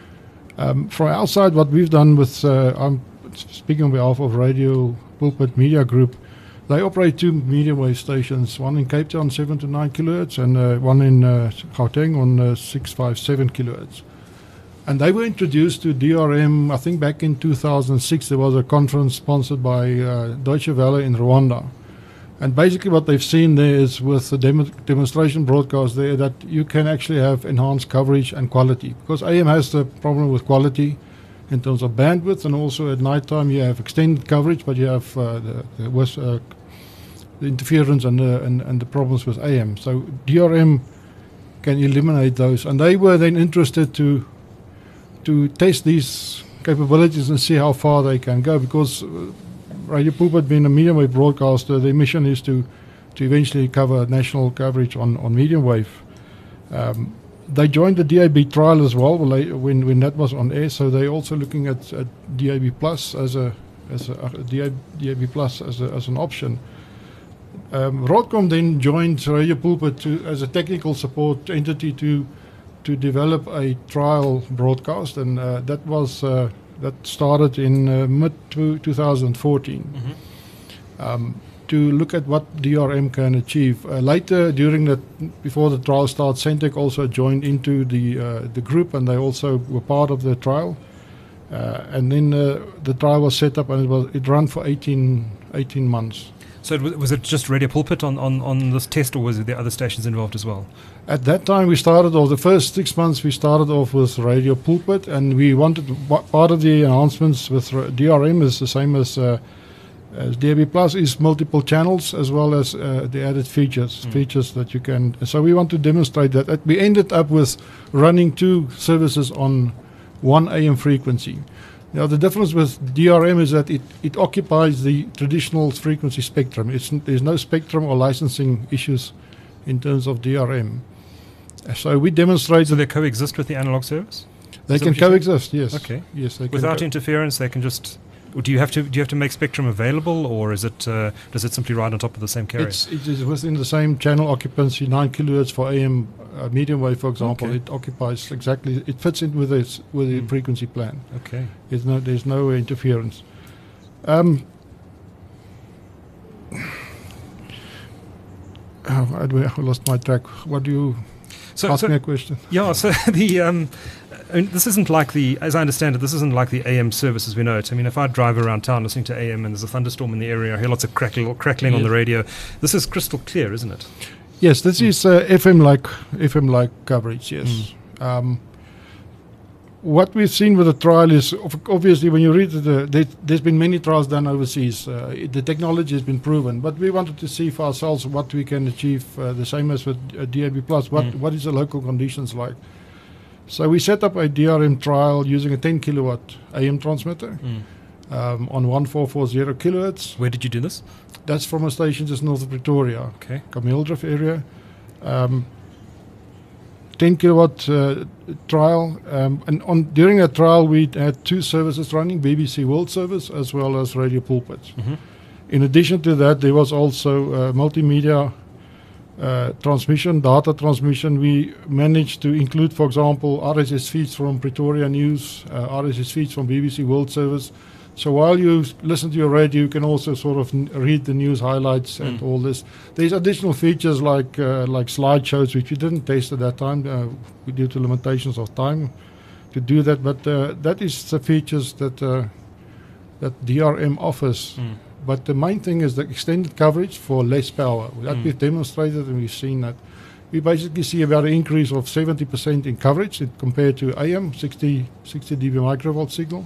Speaker 5: Um, from our side, what we've done with uh, I'm speaking on behalf of Radio Pulpit Media Group. They operate two medium wave stations, one in Cape Town, seven to nine kilohertz, and uh, one in uh, Gauteng on uh, six five seven kilohertz. And they were introduced to D R M, I think back in two thousand six. There was a conference sponsored by uh, Deutsche Welle in Rwanda. And basically what they've seen there is with the dem- demonstration broadcast there that you can actually have enhanced coverage and quality. Because A M has the problem with quality in terms of bandwidth, and also at night time you have extended coverage, but you have uh, the, the, was, uh, the interference and, uh, and and the problems with A M. So D R M can eliminate those, and they were then interested to to test these capabilities and see how far they can go. Because uh, Radio Pulpit, being a medium wave broadcaster, their mission is to to eventually cover national coverage on on medium wave. Um, They joined the D A B trial as well when when that was on air. So they're also looking at, at D A B Plus as a as a, a D A B Plus as a, as an option. Um, Rodcom then joined Radio Pulpit to, as a technical support entity to to develop a trial broadcast, and uh, that was uh, that started in uh, mid twenty fourteen.
Speaker 2: Mm-hmm.
Speaker 5: Um, to look at what D R M can achieve. Uh, later, during the before the trial started, Centec also joined into the uh, the group, and they also were part of the trial. Uh, and then uh, the trial was set up, and it was it ran for eighteen, eighteen months.
Speaker 2: So it was, was it just Radio Pulpit on, on, on this test, or was there other stations involved as well?
Speaker 5: At that time, we started off, the first six months, we started off with Radio Pulpit, and we wanted, part of the enhancements with D R M is the same as uh, as D A B Plus, is multiple channels as well as uh, the added features, mm. features that you can. So we want to demonstrate that. We ended up with running two services on one A M frequency. Now the difference with D R M is that it, it occupies the traditional frequency spectrum. It's, there's no spectrum or licensing issues in terms of D R M. So we demonstrate.
Speaker 2: So they coexist with the analog service?
Speaker 5: They can coexist, yes.
Speaker 2: Okay.
Speaker 5: Yes, they
Speaker 2: Without
Speaker 5: can
Speaker 2: interference, they can just. Do you have to do you have to make spectrum available, or is it uh, does it simply ride on top of the same carrier?
Speaker 5: It's, it is within the same channel occupancy, nine kilohertz for A M uh, medium wave, for example.
Speaker 2: Okay.
Speaker 5: It occupies exactly. It fits in with its with the
Speaker 2: Mm.
Speaker 5: frequency plan.
Speaker 2: Okay.
Speaker 5: There's no there's no interference. Um, oh, I, I lost my track. What do you
Speaker 2: So,
Speaker 5: ask
Speaker 2: so
Speaker 5: me a question?
Speaker 2: yeah, so the um, I mean, this isn't like the, as I understand it, this isn't like the A M service as we know it. I mean, if I drive around town listening to A M and there's a thunderstorm in the area, I hear lots of crackling, crackling on
Speaker 5: Yes.
Speaker 2: the radio. This is crystal clear, isn't it?
Speaker 5: Yes, this
Speaker 2: Mm.
Speaker 5: is uh, F M like F M like coverage. Yes.
Speaker 2: Mm.
Speaker 5: Um, what we've seen with the trial is of- obviously when you read the, there, there's been many trials done overseas. Uh, it, the technology has been proven, but we wanted to see for ourselves what we can achieve. Uh, the same as with uh, D A B Plus. What
Speaker 2: Mm.
Speaker 5: what is the local conditions like? So we set up a D R M trial using a ten kilowatt A M transmitter
Speaker 2: Mm.
Speaker 5: um, on one four four zero kilohertz.
Speaker 2: Where did you do this?
Speaker 5: That's from a station just north of Pretoria.
Speaker 2: Okay.
Speaker 5: Kameeldrift area. Um, ten kilowatt uh, trial. Um, and on during that trial, we had two services running, B B C World Service as well as Radio Pulpit.
Speaker 2: Mm-hmm.
Speaker 5: In addition to that, there was also uh, multimedia uh, transmission, data transmission. We managed to include, for example, R S S feeds from Pretoria News, uh, R S S feeds from B B C World Service. So while you s- listen to your radio, you can also sort of n- read the news highlights and
Speaker 2: Mm.
Speaker 5: all this. There's additional features like uh, like slideshows, which we didn't test at that time uh, due to limitations of time to do that. But uh, that is the features that uh, that D R M offers.
Speaker 2: Mm.
Speaker 5: But the main thing is the extended coverage for less power. That
Speaker 2: Mm.
Speaker 5: we've demonstrated and we've seen that. We basically see about an increase of seventy percent in coverage in- compared to A M, sixty, sixty dB microvolt signal.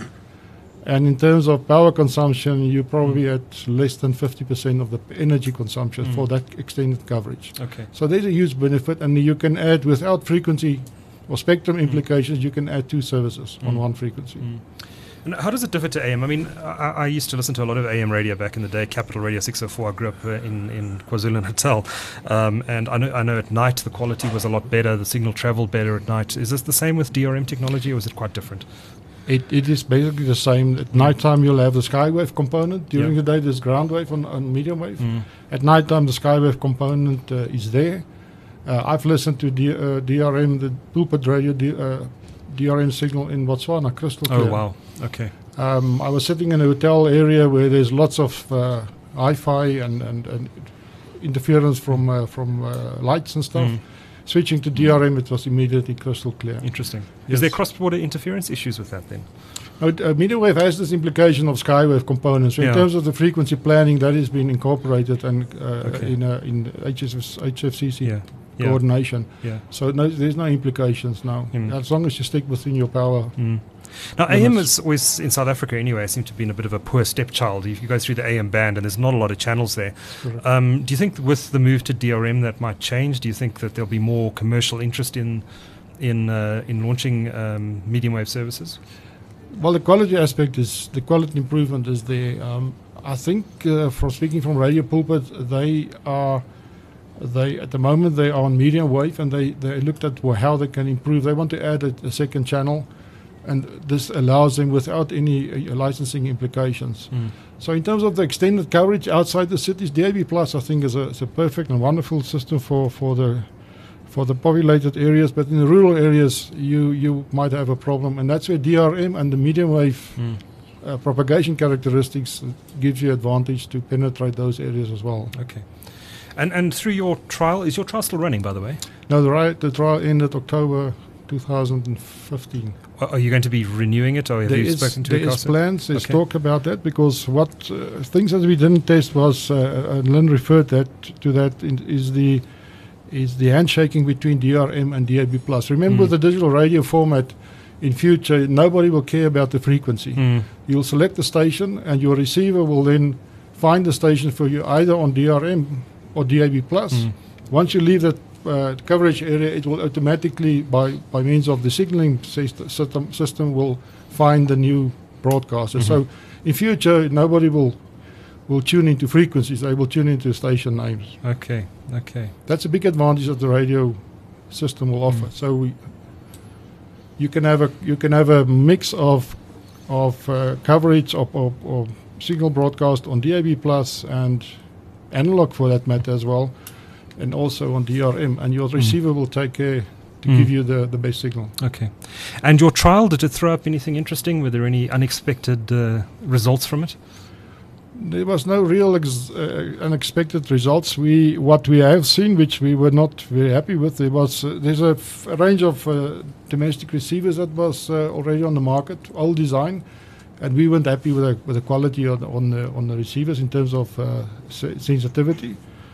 Speaker 5: And in terms of power consumption, you're probably
Speaker 2: Mm.
Speaker 5: at less than fifty percent of the p- energy consumption
Speaker 2: Mm.
Speaker 5: for that extended coverage.
Speaker 2: Okay.
Speaker 5: So there's a huge benefit, and you can add, without frequency or spectrum implications, you can add two services on
Speaker 2: Mm.
Speaker 5: one frequency.
Speaker 2: Mm. And how does it differ to A M? I mean, I, I used to listen to a lot of A M radio back in the day, Capital Radio six oh four. I grew up uh, in, in KwaZulu-Natal. Um, and I know, I know at night the quality was a lot better, the signal traveled better at night. Is this the same with D R M technology, or is it quite different?
Speaker 5: It, it is basically the same. At nighttime, you'll have the skywave component. During
Speaker 2: Yeah.
Speaker 5: the day, there's ground wave on, on medium wave.
Speaker 2: Mm.
Speaker 5: At nighttime, the skywave component uh, is there. Uh, I've listened to D, uh, D R M, the pulpit radio D, uh, D R M signal in Botswana, crystal clear.
Speaker 2: Oh, wow. Okay.
Speaker 5: Um, I was sitting in a hotel area where there's lots of uh, Wi-Fi and, and, and interference from uh, from uh, lights and stuff.
Speaker 2: Mm.
Speaker 5: Switching to D R M, it was immediately crystal clear.
Speaker 2: Interesting.
Speaker 5: Yes.
Speaker 2: Is there cross-border interference issues with that then?
Speaker 5: Now, uh, medium wave has this implication of skywave components. So
Speaker 2: Yeah.
Speaker 5: in terms of the frequency planning, that has been incorporated and uh,
Speaker 2: Okay.
Speaker 5: in uh, in H F C C
Speaker 2: Yeah. Yeah.
Speaker 5: coordination.
Speaker 2: Yeah.
Speaker 5: So no, there's no implications now,
Speaker 2: Mm.
Speaker 5: as long as you stick within your power.
Speaker 2: Mm. Now, A
Speaker 5: Then
Speaker 2: M
Speaker 5: it's-
Speaker 2: is always, in South Africa anyway, seem to be in a bit of a poor stepchild. If you go through the A M band and there's not a lot of channels there.
Speaker 5: Correct.
Speaker 2: Um, do you think with the move to D R M that might change? Do you think that there'll be more commercial interest in in uh, in launching um, medium wave services?
Speaker 5: Well, the quality aspect is the quality improvement is there. Um, I think uh, from speaking from Radio Pulpit, they are they at the moment they are on medium wave, and they, they looked at wh- how they can improve. They want to add a, a second channel, and this allows them without any uh, licensing implications.
Speaker 2: Mm.
Speaker 5: So in terms of the extended coverage outside the cities, D A B Plus I think is a, is a perfect and wonderful system for, for the for the populated areas, but in the rural areas you you might have a problem, and that's where D R M and the medium wave mm. uh, propagation characteristics gives you advantage to penetrate those areas as well.
Speaker 2: Okay. And and through your trial, is your trial still running, by the way?
Speaker 5: No, the, ri- the trial ended October two thousand fifteen.
Speaker 2: Are you going to be renewing it, or have
Speaker 5: there
Speaker 2: you
Speaker 5: is,
Speaker 2: spoken to
Speaker 5: there
Speaker 2: your
Speaker 5: is plans, there's
Speaker 2: okay.
Speaker 5: talk about that, because what uh, things that we didn't test was, uh, and Lynn referred that to that, in, is the is the handshaking between D R M and D A B plus. Remember mm. the digital radio format, in future, nobody will care about the frequency. Mm. You'll select the station, and your receiver will then find the station for you either on D R M or D A B plus. Mm. Once you leave that uh, coverage area, it will automatically, by, by means of the signaling system, system will find the new broadcaster. Mm-hmm. So in future, nobody will will tune into frequencies. They will tune into station names.
Speaker 2: Okay, okay.
Speaker 5: That's a big advantage that the radio system will offer. Mm. So we, you can have a you can have a mix of of uh, coverage of, of, of signal broadcast on D A B plus and analog for that matter as well, and also on D R M, and your mm. receiver will take care to mm. give you the, the best signal.
Speaker 2: Okay. And your trial, did it throw up anything interesting? Were there any unexpected uh, results from it?
Speaker 5: There was no real ex- uh, unexpected results. We what we have seen, which we were not very happy with, there was uh, there's a, f- a range of uh, domestic receivers that was uh, already on the market, old design, and we weren't happy with the, with the quality on, on the on the receivers in terms of uh, se- sensitivity.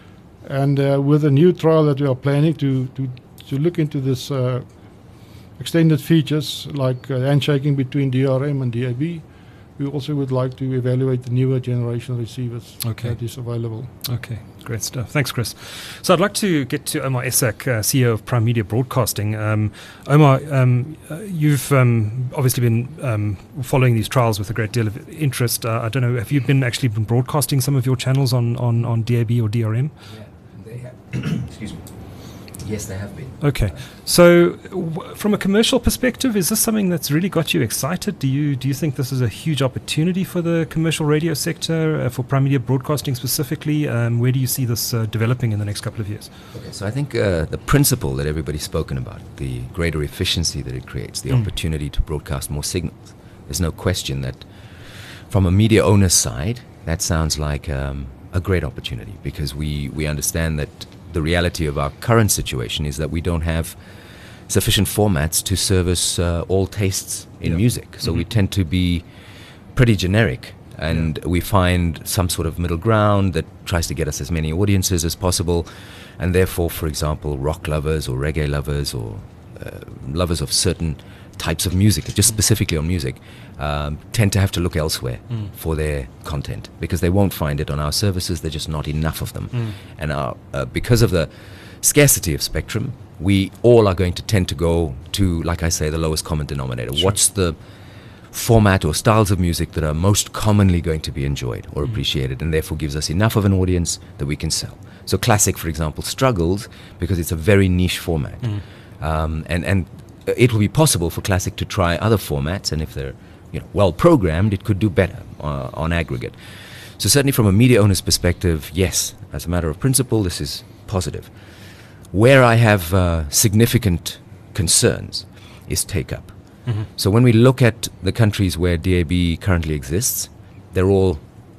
Speaker 5: And uh, with a new trial that we are planning to to, to look into this uh, extended features like uh, handshaking between D R M and D A B. We also would like to evaluate the newer generation receivers
Speaker 2: okay.
Speaker 5: that is available.
Speaker 2: Okay, great stuff. Thanks, Chris. So I'd like to get to Omar Ishak, uh, C E O of Prime Media Broadcasting. Um, Omar, um, uh, you've um, obviously been um, following these trials with a great deal of interest. Uh, I don't know, have you been actually been broadcasting some of your channels on, on, on D A B or D R M?
Speaker 6: Yeah, they have. Excuse me. Yes, they have been.
Speaker 2: Okay. So w- from a commercial perspective, is this something that's really got you excited? Do you do you think this is a huge opportunity for the commercial radio sector, uh, for Prime Media Broadcasting specifically? Um, where do you see this uh, developing in the next couple of years?
Speaker 6: Okay, so I think uh, the principle that everybody's spoken about, the greater efficiency that it creates, the mm. opportunity to broadcast more signals, there's no question that from a media owner's side, that sounds like um, a great opportunity, because we, we understand that the reality of our current situation is that we don't have sufficient formats to service uh, all tastes in yeah. music. So mm-hmm. we tend to be pretty generic, and yeah. we find some sort of middle ground that tries to get us as many audiences as possible. And therefore, for example, rock lovers or reggae lovers or uh, lovers of certain types of music, just specifically on music, um, tend to have to look elsewhere mm. for their content, because they won't find it on our services. There's just not enough of them. Mm. And our, uh, because of the scarcity of spectrum, we all are going to tend to go to, like I say, the lowest common denominator. Sure. What's the format or styles of music that are most commonly going to be enjoyed or mm. appreciated, and therefore gives us enough of an audience that we can sell. So classic, for example, struggles because it's a very niche format. Mm. Um, and, and it will be possible for classic to try other formats, and if they're you know, well programmed, it could do better uh, on aggregate. So certainly from a media owner's perspective, yes, as a matter of principle, this is positive. Where I have uh, significant concerns is take-up. Mm-hmm. So when we look at the countries where D A B currently exists, they're all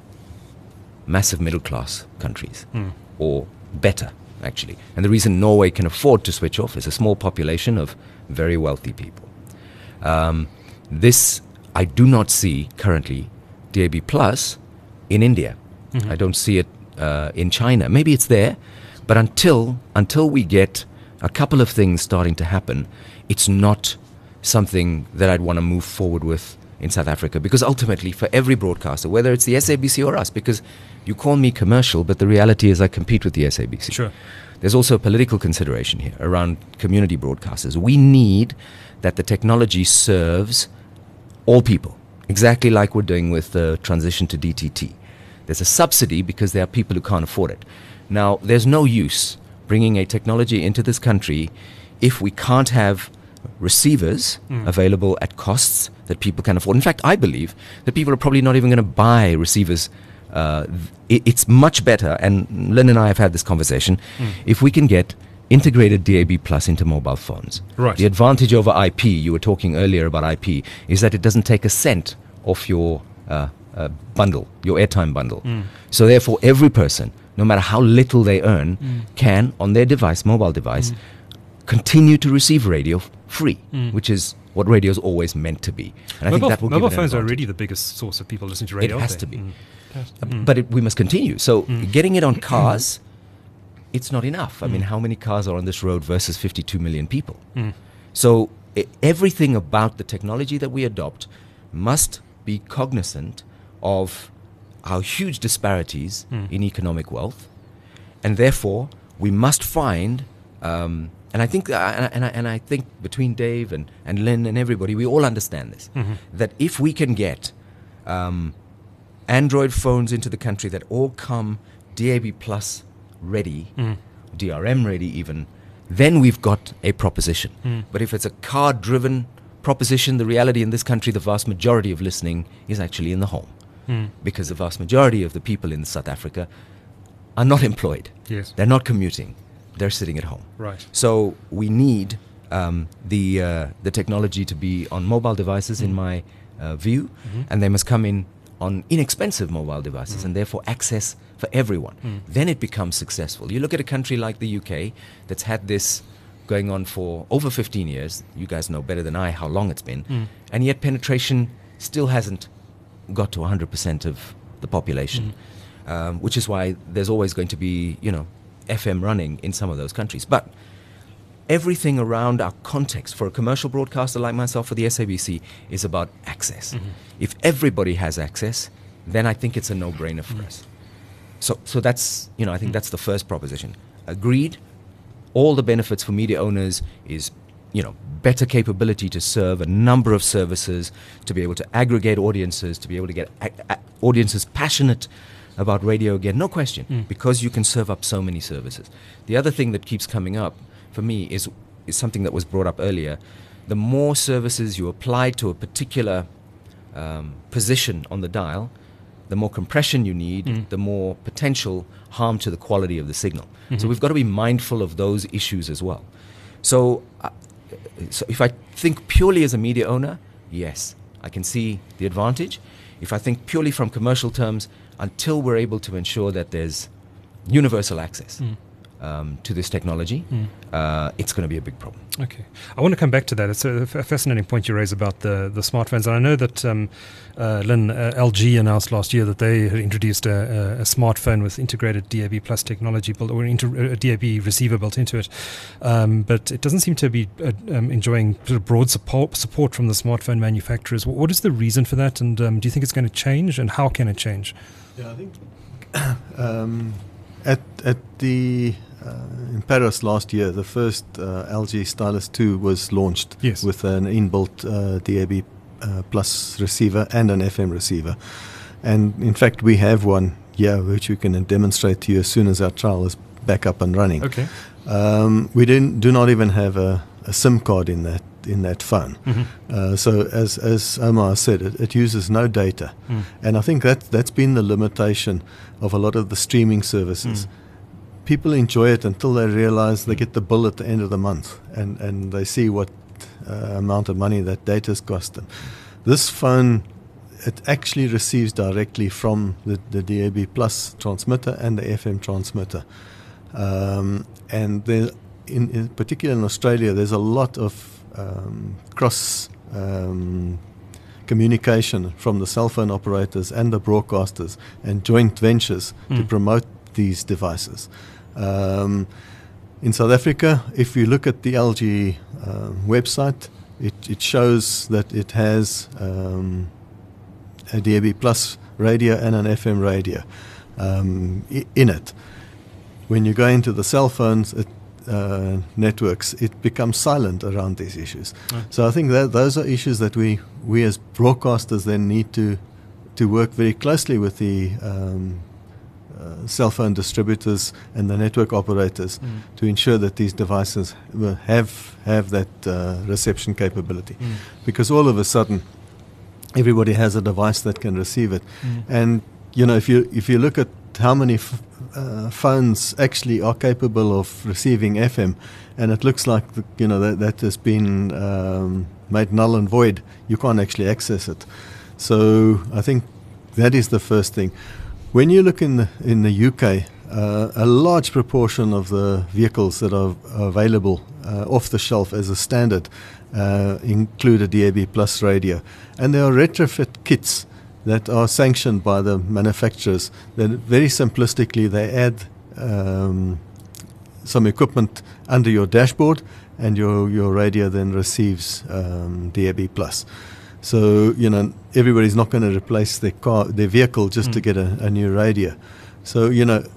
Speaker 6: massive middle-class countries, mm. or better, actually. And the reason Norway can afford to switch off is a small population of very wealthy people. Um, this, I do not see currently D A B plus in India. Mm-hmm. I don't see it uh, in China. Maybe it's there, but until until we get a couple of things starting to happen, it's not something that I'd want to move forward with in South Africa, because ultimately for every broadcaster, whether it's the S A B C or us, because you call me commercial, but the reality is I compete with the S A B C.
Speaker 2: Sure.
Speaker 6: There's also a political consideration here around community broadcasters. We need that the technology serves all people, exactly like we're doing with the transition to D T T. There's a subsidy because there are people who can't afford it. Now, there's no use bringing a technology into this country if we can't have receivers mm. available at costs that people can afford. In fact, I believe that people are probably not even going to buy receivers. Uh, it, it's much better, and Lynn and I have had this conversation, mm. if we can get integrated D A B plus into mobile phones.
Speaker 2: Right.
Speaker 6: The advantage over I P, you were talking earlier about I P, is that it doesn't take a cent off your uh, uh, bundle, your airtime bundle.
Speaker 2: Mm.
Speaker 6: So therefore, every person, no matter how little they earn, mm. can, on their device, mobile device, mm. continue to receive radio f- free, mm. which is what radio is always meant to be. And I
Speaker 2: mobile,
Speaker 6: think that will
Speaker 2: mobile
Speaker 6: give it
Speaker 2: phones
Speaker 6: an
Speaker 2: are
Speaker 6: advantage.
Speaker 2: already the biggest source of people listening to radio.
Speaker 6: It has
Speaker 2: aren't
Speaker 6: to
Speaker 2: they?
Speaker 6: be.
Speaker 2: Mm.
Speaker 6: Uh,
Speaker 2: Mm.
Speaker 6: But it, we must continue. So
Speaker 2: Mm.
Speaker 6: getting it on cars, it's not enough. I
Speaker 2: Mm.
Speaker 6: mean, how many cars are on this road versus fifty-two million people?
Speaker 2: Mm.
Speaker 6: So I- everything about the technology that we adopt must be cognizant of our huge disparities
Speaker 2: Mm.
Speaker 6: in economic wealth, and therefore we must find. Um, and I think, uh, and, I, and, I, and I think between Dave and, and Lynn and everybody, we all understand this.
Speaker 2: Mm-hmm.
Speaker 6: That if we can get um, Android phones into the country that all come D A B plus ready,
Speaker 2: Mm.
Speaker 6: D R M ready even, then we've got a proposition.
Speaker 2: Mm.
Speaker 6: But if it's a car-driven proposition, the reality in this country, the vast majority of listening is actually in the home.
Speaker 2: Mm.
Speaker 6: Because the vast majority of the people in South Africa are not employed.
Speaker 2: Yes.
Speaker 6: They're not commuting. They're sitting at home.
Speaker 2: Right.
Speaker 6: So we need um, the uh, the technology to be on mobile devices, in my uh, view,
Speaker 2: Mm-hmm.
Speaker 6: and they must come in on inexpensive mobile devices, and therefore access for everyone.
Speaker 2: Mm.
Speaker 6: Then it becomes successful. You look at a country like the U K that's had this going on for over fifteen years. You guys know better than I how long it's been,
Speaker 2: Mm.
Speaker 6: and yet penetration still hasn't got to one hundred percent of the population, um, which is why there's always going to be, you know, F M running in some of those countries. But everything around our context for a commercial broadcaster like myself for the S A B C is about access.
Speaker 2: Mm-hmm.
Speaker 6: If everybody has access, then I think it's a no-brainer for
Speaker 2: Mm.
Speaker 6: us. So, so that's, you know, I think that's the first proposition. Agreed. All the benefits for media owners is, you know, better capability to serve a number of services, to be able to aggregate audiences, to be able to get a- a- audiences passionate about radio again, no question,
Speaker 2: Mm.
Speaker 6: because you can serve up so many services. The other thing that keeps coming up for me is, is something that was brought up earlier. The more services you apply to a particular um, position on the dial, the more compression you need,
Speaker 2: Mm.
Speaker 6: the more potential harm to the quality of the signal.
Speaker 2: Mm-hmm.
Speaker 6: So we've got to be mindful of those issues as well. So, uh, so if I think purely as a media owner, yes, I can see the advantage. If I think purely from commercial terms, until we're able to ensure that there's universal access
Speaker 2: Mm.
Speaker 6: um, to this technology,
Speaker 2: Mm.
Speaker 6: uh, it's going to be a big problem.
Speaker 2: Okay. I want to come back to that. It's a, f- a fascinating point you raise about the, the smartphones. And I know that um, uh, Lynn, uh, L G announced last year that they had introduced a, a, a smartphone with integrated D A B plus technology, built, or inter- a D A B receiver built into it. Um, but it doesn't seem to be uh, um, enjoying sort of broad support, support from the smartphone manufacturers. What, what is the reason for that? And um, do you think it's going to change? And how can it change?
Speaker 4: Yeah, I think um, at at the uh, in Paris last year, the first uh, L G Stylus two was launched
Speaker 2: Yes.
Speaker 4: with an inbuilt uh, D A B uh, plus receiver and an F M receiver, and in fact we have one here which we can demonstrate to you as soon as our trial is back up and running.
Speaker 2: Okay.
Speaker 4: Um, we didn't, do not even have a, a SIM card in that in that phone.
Speaker 2: Mm-hmm.
Speaker 4: Uh, so as as Omar said, it, it uses no data,
Speaker 2: Mm.
Speaker 4: and I think that that's been the limitation of a lot of the streaming services.
Speaker 2: Mm.
Speaker 4: People enjoy it until they realize they get the bill at the end of the month, and and they see what uh, amount of money that data's cost them. This phone, it actually receives directly from the, the D A B plus transmitter and the F M transmitter. Um, and there, in, in particular in Australia, there's a lot of um, cross um, communication from the cell phone operators and the broadcasters and joint ventures to
Speaker 2: Mm.
Speaker 4: promote these devices. Um, in South Africa, if you look at the L G uh, website, it, it shows that it has um, a D A B plus radio and an F M radio um, I- in it. When you go into the cell phones it, uh, networks, it becomes silent around these issues.
Speaker 2: Oh.
Speaker 4: So I think that those are issues that we, we as broadcasters then need to to work very closely with the um, uh, cell phone distributors and the network operators
Speaker 2: Mm.
Speaker 4: to ensure that these devices will have have that uh, reception capability.
Speaker 2: Mm.
Speaker 4: Because all of a sudden, everybody has a device that can receive it.
Speaker 2: Mm.
Speaker 4: And you know, if you if you look at at how many f- uh, phones actually are capable of receiving F M, and it looks like the, you know that, that has been um, made null and void. You can't actually access it. So I think that is the first thing. When you look in the, in the U K, uh, a large proportion of the vehicles that are available uh, off the shelf as a standard uh, include a D A B Plus radio, and there are retrofit kits that are sanctioned by the manufacturers. That very simplistically they add um, some equipment under your dashboard, and your your radio then receives um, D A B Plus. So, you know, everybody's not going to replace their car, their vehicle just mm. to get a, a new radio. So, you know,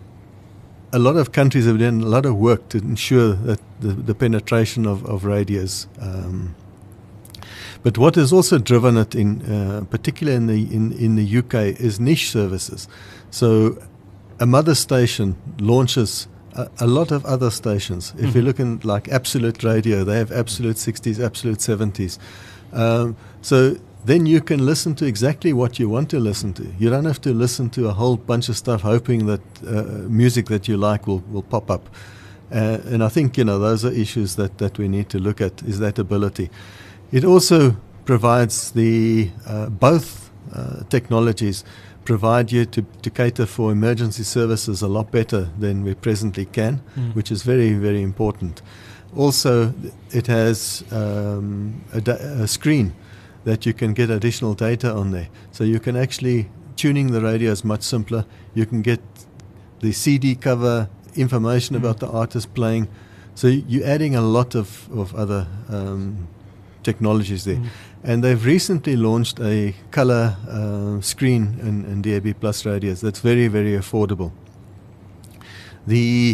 Speaker 4: a lot of countries have done a lot of work to ensure that the, the penetration of, of radios. Um, but what has also driven it, in uh, particularly in the in, in the U K, is niche services. So, a mother station launches a, a lot of other stations. If mm. you look in like Absolute Radio, they have Absolute sixties, Absolute seventies. Um, so then you can listen to exactly what you want to listen to. You don't have to listen to a whole bunch of stuff hoping that uh, music that you like will, will pop up. Uh, and I think, you know, those are issues that, that we need to look at, is that ability. It also provides the, uh, both uh, technologies provide you to, to cater for emergency services a lot better than we presently can, mm. which is very, very important. Also, it has um, a, da- a screen that you can get additional data on there. So you can actually, tuning the radio is much simpler. You can get the C D cover, information mm. about the artist playing. So you're adding a lot of, of other um, technologies there. Mm. And they've recently launched a color uh, screen in, in D A B Plus radios that's very, very affordable. The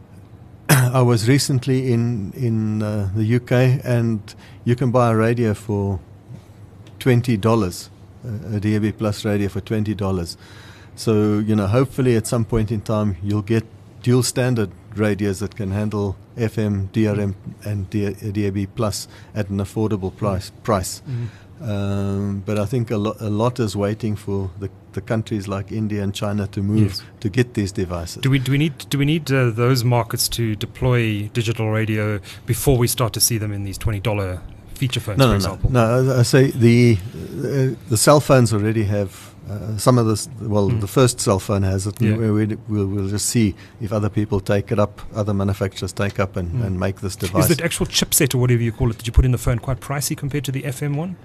Speaker 4: I was recently in in uh, the U K, and you can buy a radio for twenty dollars, uh, a D A B Plus radio for twenty dollars. So, you know, hopefully at some point in time you'll get dual standard radios that can handle F M, D R M, and D A B Plus at an affordable price. price. Mm-hmm. Um, but I think a, lo- a lot is waiting for the, the countries like India and China to move yes. to get these devices.
Speaker 2: Do we do we need do we need uh, those markets to deploy digital radio before we start to see them in these twenty dollar feature phones,
Speaker 4: no,
Speaker 2: for
Speaker 4: no,
Speaker 2: example?
Speaker 4: No, no. I say the uh, the cell phones already have uh, some of this. Well, mm. the first cell phone has it.
Speaker 2: Yeah.
Speaker 4: And we, we'll, we'll just see if other people take it up, other manufacturers take up and, mm. and make this device.
Speaker 2: Is the actual chipset or whatever you call it that you put in the phone quite pricey compared to the F M one?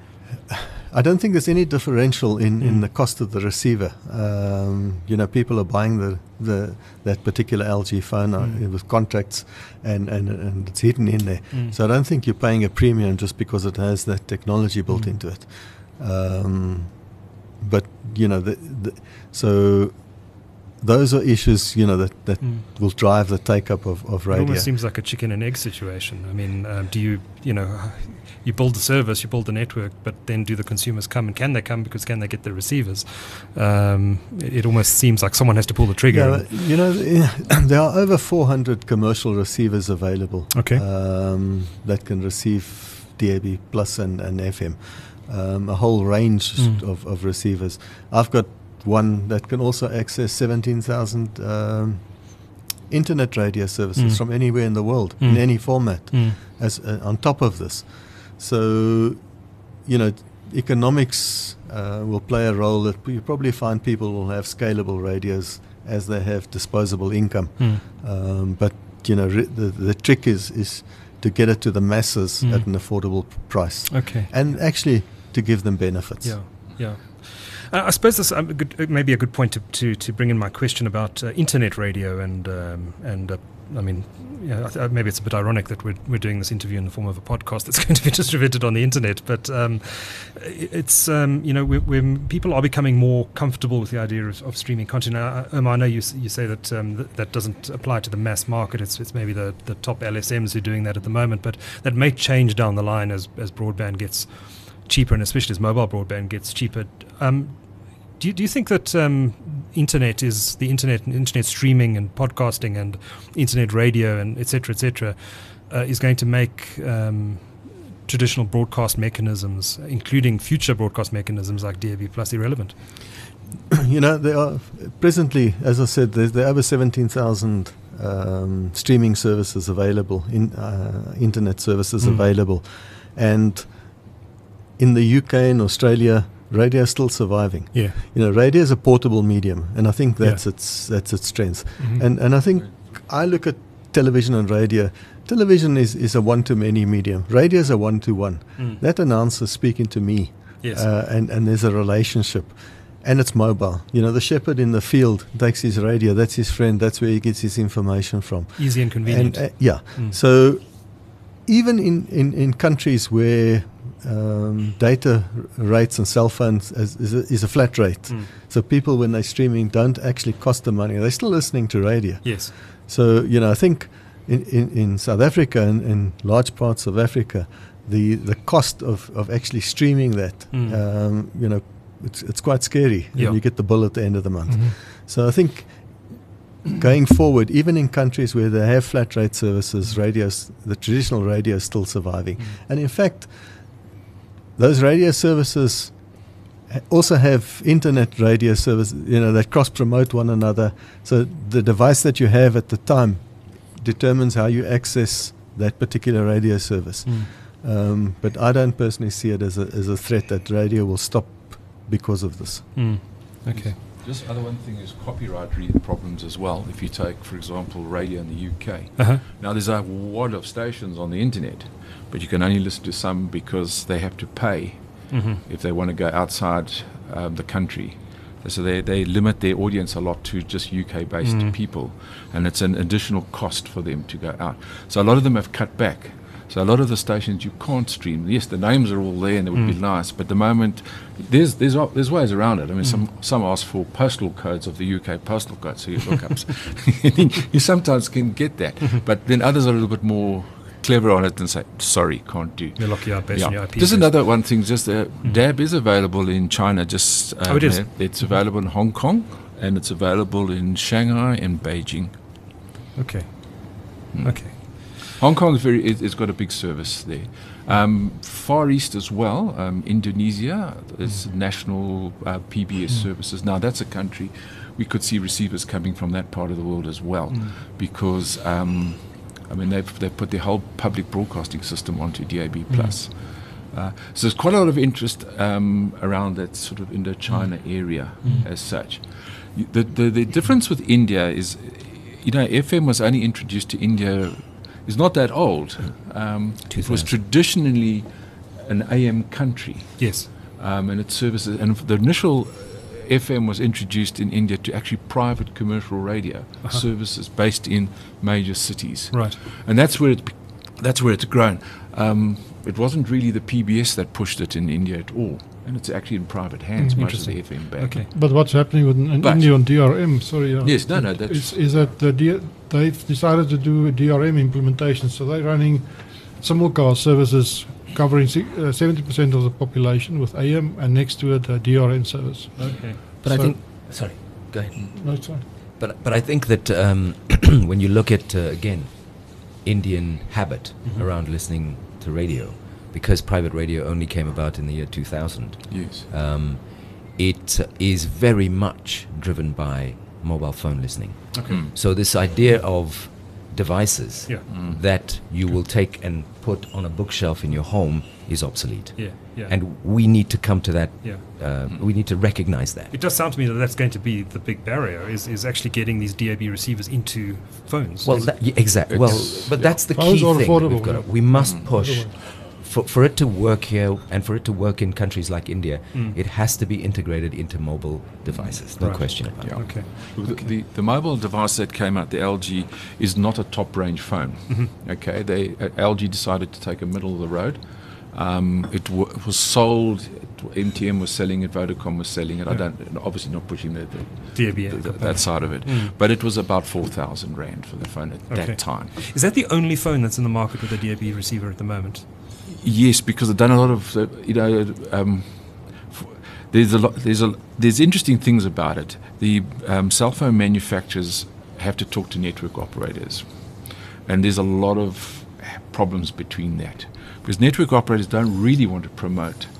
Speaker 4: I don't think there's any differential in,
Speaker 2: mm.
Speaker 4: in the cost of the receiver. Um, you know, people are buying the, the that particular L G phone mm. uh, with contracts, and, and, and it's hidden in there. Mm. So I don't think you're paying a premium just because it has that technology built mm. into it. Um, but, you know, the, the, so those are issues, you know, that, that mm. will drive the take-up of, of radio.
Speaker 2: It almost seems like a chicken and egg situation. I mean, um, do you, you know, you build the service, you build the network, but then do the consumers come, and can they come because can they get the receivers? Um, it, it almost seems like someone has to pull the trigger.
Speaker 4: Yeah, you know, there are over four hundred commercial receivers available.
Speaker 2: Okay.
Speaker 4: Um, that can receive D A B Plus and, and F M. Um, a whole range mm. of, of receivers. I've got one that can also access seventeen thousand um, internet radio services mm. from anywhere in the world, mm. in any format, mm. as uh, on top of this. So, you know, economics uh, will play a role. That you probably find people will have scalable radios as they have disposable income. Mm. Um, but, you know, re- the, the trick is, is to get it to the masses mm. at an affordable p- price.
Speaker 2: Okay.
Speaker 4: And actually to give them benefits.
Speaker 2: Yeah, yeah. Uh, I suppose this um, good, maybe a good point to, to, to bring in my question about uh, internet radio and um, and uh, I mean, yeah, th- maybe it's a bit ironic that we're we're doing this interview in the form of a podcast that's going to be distributed on the internet, but um, it's um, you know we we're, people are becoming more comfortable with the idea of, of streaming content. Now, um, I know you you say that um, th- that doesn't apply to the mass market. It's it's maybe the, the top L S Ms who are doing that at the moment, but that may change down the line as as broadband gets cheaper, and especially as mobile broadband gets cheaper. Um, Do you, do you think that um, internet is the internet, internet streaming and podcasting and internet radio and et cetera, et cetera, uh, is going to make um, traditional broadcast mechanisms, including future broadcast mechanisms like D A B Plus, irrelevant?
Speaker 4: you know, there are presently, as I said, there's, there are over seventeen thousand um, streaming services available, in uh, internet services
Speaker 2: Mm.
Speaker 4: available, and in the U K and Australia, radio is still surviving.
Speaker 2: Yeah.
Speaker 4: You know, radio is a portable medium, and I think that's
Speaker 2: Yeah.
Speaker 4: its that's its strength.
Speaker 2: Mhm.
Speaker 4: And and I think I look at television and radio. Television is, is a one-to-many medium. Radio is a one-to-one.
Speaker 2: Mm.
Speaker 4: That announcer is speaking to me,
Speaker 2: Yes.
Speaker 4: uh, and and there's a relationship, and it's mobile. You know, the shepherd in the field takes his radio. That's his friend. That's where he gets his information from.
Speaker 2: Easy and convenient.
Speaker 4: And, uh, yeah.
Speaker 2: Mm.
Speaker 4: So even in, in, in countries where um, data r- rates and cell phones is, is, a, is a flat rate,
Speaker 2: Mm.
Speaker 4: so people when they're streaming don't actually cost them money. They're still listening to radio.
Speaker 2: Yes.
Speaker 4: So, you know, I think in, in, in South Africa and in large parts of Africa, the, the cost of, of actually streaming that,
Speaker 2: Mm.
Speaker 4: um, you know, it's, it's quite scary.
Speaker 2: Yeah.
Speaker 4: And you get the bill at the end of the month.
Speaker 5: Mhm.
Speaker 4: So I think going forward, even in countries where they have flat rate services, radios, the traditional radio is still surviving.
Speaker 2: Mm.
Speaker 4: And in fact, those radio services ha- also have internet radio service, you know, that cross promote one another. So the device that you have at the time determines how you access that particular radio service.
Speaker 2: Mm.
Speaker 4: Um, but I don't personally see it as a, as a threat that radio will stop because of this.
Speaker 2: Mm. Okay.
Speaker 3: Just other one thing is copyright re- problems as well. If you take, for example, radio in the U K.
Speaker 2: Uh-huh.
Speaker 3: Now there's a wad of stations on the internet, but you can only listen to some because they have to pay
Speaker 2: Mm-hmm.
Speaker 3: if they want to go outside um, the country. So they, they limit their audience a lot to just U K-based
Speaker 2: Mm.
Speaker 3: people, and it's an additional cost for them to go out. So a lot of them have cut back. So a lot of the stations you can't stream. Yes, the names are all there and it would be
Speaker 2: Mm.
Speaker 3: nice, but the moment there's there's op- there's ways around it. I mean,
Speaker 2: Mm.
Speaker 3: some some ask for postal codes of the U K postal code, so you lookups. You sometimes can get that, but then others are a little bit more clever on it and say, sorry, can't do.
Speaker 2: They lock you out based on your I P
Speaker 3: Just
Speaker 2: address.
Speaker 3: another one thing, just uh,
Speaker 2: Mm.
Speaker 3: D A B is available in China. Just uh,
Speaker 2: Oh, it is?
Speaker 3: there. It's available in Hong Kong, and it's available in Shanghai and Beijing.
Speaker 2: Okay.
Speaker 3: Mm.
Speaker 2: Okay.
Speaker 3: Hong Kong is very, it, it's got a big service there. Um, Far East as well, um, Indonesia, there's national uh, P B S
Speaker 2: Mm.
Speaker 3: services. Now that's a country, we could see receivers coming from that part of the world as well,
Speaker 2: Mm.
Speaker 3: because um, I mean they've they've put their whole public broadcasting system onto D A B plus. Uh, so there's quite a lot of interest um, around that sort of Indochina area
Speaker 2: Mm.
Speaker 3: as such. You- The, the the difference with India is, you know, F M was only introduced to India. Is not that old. Um, it was
Speaker 6: two thousand.
Speaker 3: traditionally an A M country,
Speaker 2: Yes.
Speaker 3: um, and its services. And the initial F M was introduced in India to actually private commercial radio
Speaker 2: Uh-huh.
Speaker 3: services based in major cities,
Speaker 2: Right.
Speaker 3: and that's where it be- that's where it's grown. Um, it wasn't really the P B S that pushed it in India at all, and it's actually in private hands.
Speaker 2: Mm,
Speaker 3: Most of the
Speaker 2: interesting.
Speaker 3: F M back.
Speaker 2: Okay.
Speaker 5: But what's happening with in
Speaker 3: But-
Speaker 5: India on D R M? Sorry. uh,
Speaker 3: Yes, no, no, that's-
Speaker 5: is, is that the D- they've decided to do a D R M implementation, so they're running simulcast services covering si- uh, seventy percent of the population with A M, and next to it a D R M service.
Speaker 2: Okay.
Speaker 6: But I
Speaker 5: So-
Speaker 6: think, sorry, go ahead.
Speaker 5: No, sorry.
Speaker 6: But but I think that um, when you look at uh, again Indian habit
Speaker 2: Mhm.
Speaker 6: around listening to radio, because private radio only came about in the year two thousand,
Speaker 3: Yes.
Speaker 6: um, it uh, is very much driven by mobile phone listening.
Speaker 2: Okay.
Speaker 3: Mm.
Speaker 6: So this idea of devices
Speaker 2: Yeah.
Speaker 3: Mm.
Speaker 6: that you will take and put on a bookshelf in your home is obsolete,
Speaker 2: Yeah. Yeah.
Speaker 6: and we need to come to that.
Speaker 2: yeah.
Speaker 6: Uh, we need to recognize that.
Speaker 2: It does sound to me that that's going to be the big barrier, is, is actually getting these D A B receivers into phones.
Speaker 6: Well,
Speaker 2: Is-
Speaker 6: that, yeah, exactly. Well,
Speaker 3: It's-
Speaker 6: but
Speaker 3: yeah.
Speaker 6: that's the
Speaker 5: Phones
Speaker 6: key
Speaker 5: are
Speaker 6: thing. that
Speaker 5: affordable,
Speaker 6: we've got to-
Speaker 5: yeah.
Speaker 6: we must
Speaker 3: Mm.
Speaker 6: push
Speaker 5: Otherwise.
Speaker 6: for, for it to work here and for it to work in countries like India.
Speaker 2: Mm.
Speaker 6: It has to be integrated into mobile devices. No
Speaker 2: Right.
Speaker 6: question about
Speaker 3: Yeah.
Speaker 6: it.
Speaker 2: okay.
Speaker 3: Look, The, the, the mobile device that came out, the L G, is not a top-range phone.
Speaker 2: Mhm.
Speaker 3: Okay, they uh, L G decided to take a middle of the road. Um, it, w- it was sold. It, M T N was selling it. Vodacom was selling it. I
Speaker 2: Yeah.
Speaker 3: don't obviously not pushing the, the,
Speaker 2: D A B.
Speaker 3: the, the, that side of it,
Speaker 2: Mm.
Speaker 3: but it was about four thousand rand for the phone at
Speaker 2: Okay.
Speaker 3: that time.
Speaker 2: Is that the only phone that's in the market with a D A B receiver at the moment?
Speaker 3: Yes, because I've done a lot of the, you know, um, f- there's a lot, there's a, there's interesting things about it. The um, cell phone manufacturers have to talk to network operators, and there's a lot of problems between that, because network operators don't really want to promote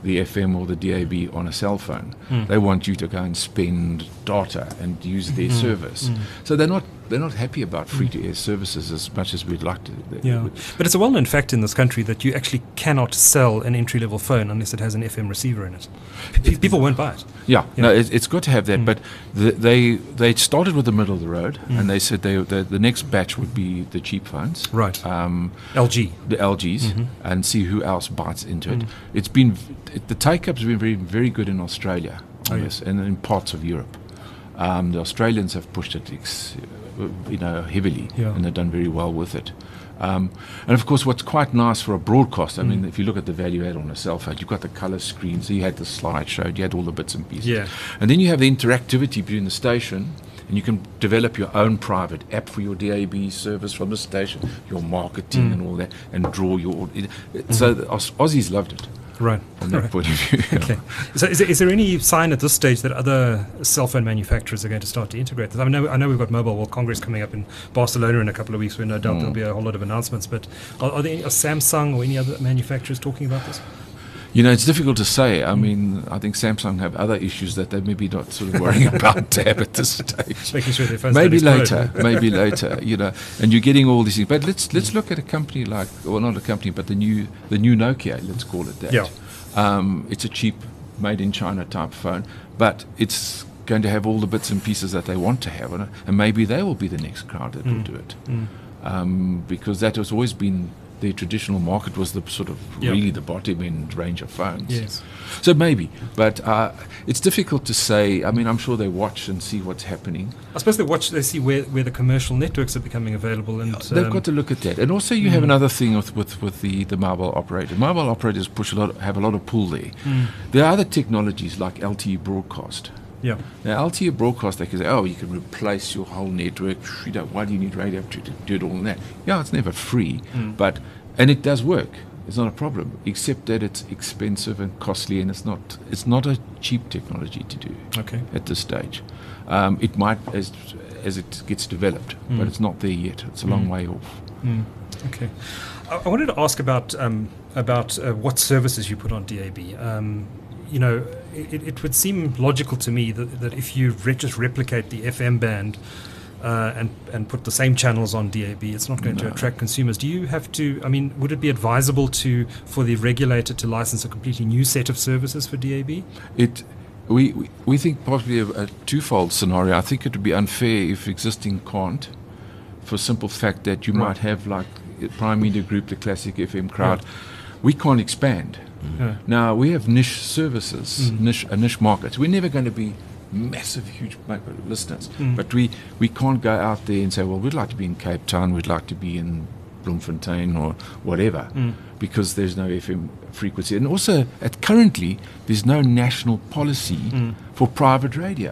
Speaker 3: the F M or the D A B on a cell phone.
Speaker 2: Mm.
Speaker 3: They want you to go and spend data and use their
Speaker 2: Mm.
Speaker 3: service.
Speaker 2: Mm.
Speaker 3: So they're not they're not happy about free-to-air services as much as we'd like to. They-
Speaker 2: Yeah, but it's a well-known fact in this country that you actually cannot sell an entry-level phone unless it has an F M receiver in it. P- people won't buy it.
Speaker 3: Yeah,
Speaker 2: Yeah.
Speaker 3: no, it, it's got to have that.
Speaker 2: Mm.
Speaker 3: But the, they they started with the middle of the road,
Speaker 2: Mm.
Speaker 3: and they said they, they the next batch would be the cheap phones,
Speaker 2: Right.
Speaker 3: Um,
Speaker 2: L G.
Speaker 3: the L Gs,
Speaker 2: Mhm.
Speaker 3: and see who else bites into it.
Speaker 2: Mm.
Speaker 3: It's been v- it, the take-up has been very very good in Australia, on
Speaker 2: Oh,
Speaker 3: this, and in parts of Europe. Um, the Australians have pushed it, ex, you know, heavily,
Speaker 2: Yeah.
Speaker 3: and they've done very well with it. Um, and of course, what's quite nice for a broadcast, I
Speaker 2: Mm.
Speaker 3: mean, if you look at the value add on a cell phone, you've got the color screen, so you had the slideshow, you had all the bits and pieces.
Speaker 2: Yeah.
Speaker 3: And then you have the interactivity between the station, and you can develop your own private app for your D A B service from the station, your marketing
Speaker 2: Mm.
Speaker 3: and all that, and draw your. It, it, So the Aus- Aussies loved it
Speaker 2: Right.
Speaker 3: from that
Speaker 2: Right.
Speaker 3: point of view.
Speaker 2: Okay. So is there, is there any sign at this stage that other cell phone manufacturers are going to start to integrate this? I know, I know we've got Mobile World Congress coming up in Barcelona in a couple of weeks, where no doubt
Speaker 3: Mm.
Speaker 2: there'll be a whole lot of announcements. But are, are there any, are Samsung or any other manufacturers talking about this?
Speaker 3: You know, it's difficult to say.
Speaker 2: Mm.
Speaker 3: I mean, I think Samsung have other issues that they're maybe not sort of worrying about to have at this stage.
Speaker 2: Making sure their phones
Speaker 3: Maybe
Speaker 2: don't explode.
Speaker 3: later, maybe later. You know, and you're getting all these things. But let's let's look at a company like, well, not a company, but the new the new Nokia. Let's call it that.
Speaker 2: Yeah.
Speaker 3: Um, it's a cheap, made in China type phone, but it's going to have all the bits and pieces that they want to have on it, and maybe they will be the next crowd that will
Speaker 2: Mm.
Speaker 3: do it,
Speaker 2: Mm.
Speaker 3: um, because that has always been. The traditional market was the sort of
Speaker 2: Yeah.
Speaker 3: really the bottom end range of phones.
Speaker 2: Yes.
Speaker 3: So maybe, but uh, it's difficult to say. I mean, I'm sure they watch and see what's happening.
Speaker 2: I suppose they watch, they see where, where the commercial networks are becoming available, and
Speaker 3: They've
Speaker 2: um,
Speaker 3: got to look at that. And also, you have
Speaker 2: Mm.
Speaker 3: another thing with, with, with the, the mobile operator. Mobile operators push a lot, have a lot of pull there.
Speaker 2: Mm.
Speaker 3: There are other technologies like L T E broadcast.
Speaker 2: Yeah.
Speaker 3: Now, L T E broadcast, they can say, oh, you can replace your whole network. You know, why do you need radio to, to do it all in that? Yeah, it's never free,
Speaker 2: Mm.
Speaker 3: but and it does work. It's not a problem, except that it's expensive and costly, and it's not it's not a cheap technology to do
Speaker 2: Okay.
Speaker 3: at this stage. Um, it might as as it gets developed,
Speaker 2: Mm.
Speaker 3: but it's not there yet. It's a long
Speaker 2: Mm.
Speaker 3: way off.
Speaker 2: Mm. Okay. I, I wanted to ask about um, about uh, what services you put on D A B. Um, you know, it, it would seem logical to me that, that if you re- just replicate the F M band uh, and and put the same channels on D A B, it's not going to
Speaker 3: No.
Speaker 2: attract consumers. Do you have to? I mean, would it be advisable to for the regulator to license a completely new set of services for D A B?
Speaker 3: It. We, we, we think possibly a, a twofold scenario. I think it would be unfair if existing can't, for simple fact that you
Speaker 2: Right.
Speaker 3: might have like uh, Prime Media Group, the classic F M crowd. We can't expand.
Speaker 2: Yeah.
Speaker 3: Now we have niche services,
Speaker 2: Mm.
Speaker 3: niche a niche market. We're never going to be massive, huge ma- listeners,
Speaker 2: Mm.
Speaker 3: but we we can't go out there and say, well, we'd like to be in Cape Town, we'd like to be in Bloemfontein or whatever,
Speaker 2: Mm.
Speaker 3: because there's no F M frequency, and also at currently there's no national policy
Speaker 2: Mm.
Speaker 3: for private radio,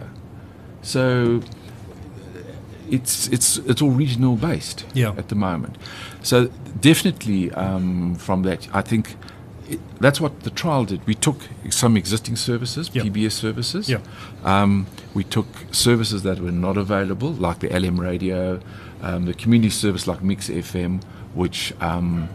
Speaker 3: so it's it's it's all regional based
Speaker 2: Yeah.
Speaker 3: at the moment. So definitely um, from that, I think it, that's what the trial did. We took some existing services,
Speaker 2: Yeah.
Speaker 3: P B S services.
Speaker 2: Yeah.
Speaker 3: Um, we took services that were not available, like the L M radio, um, the community service like Mix F M, which um,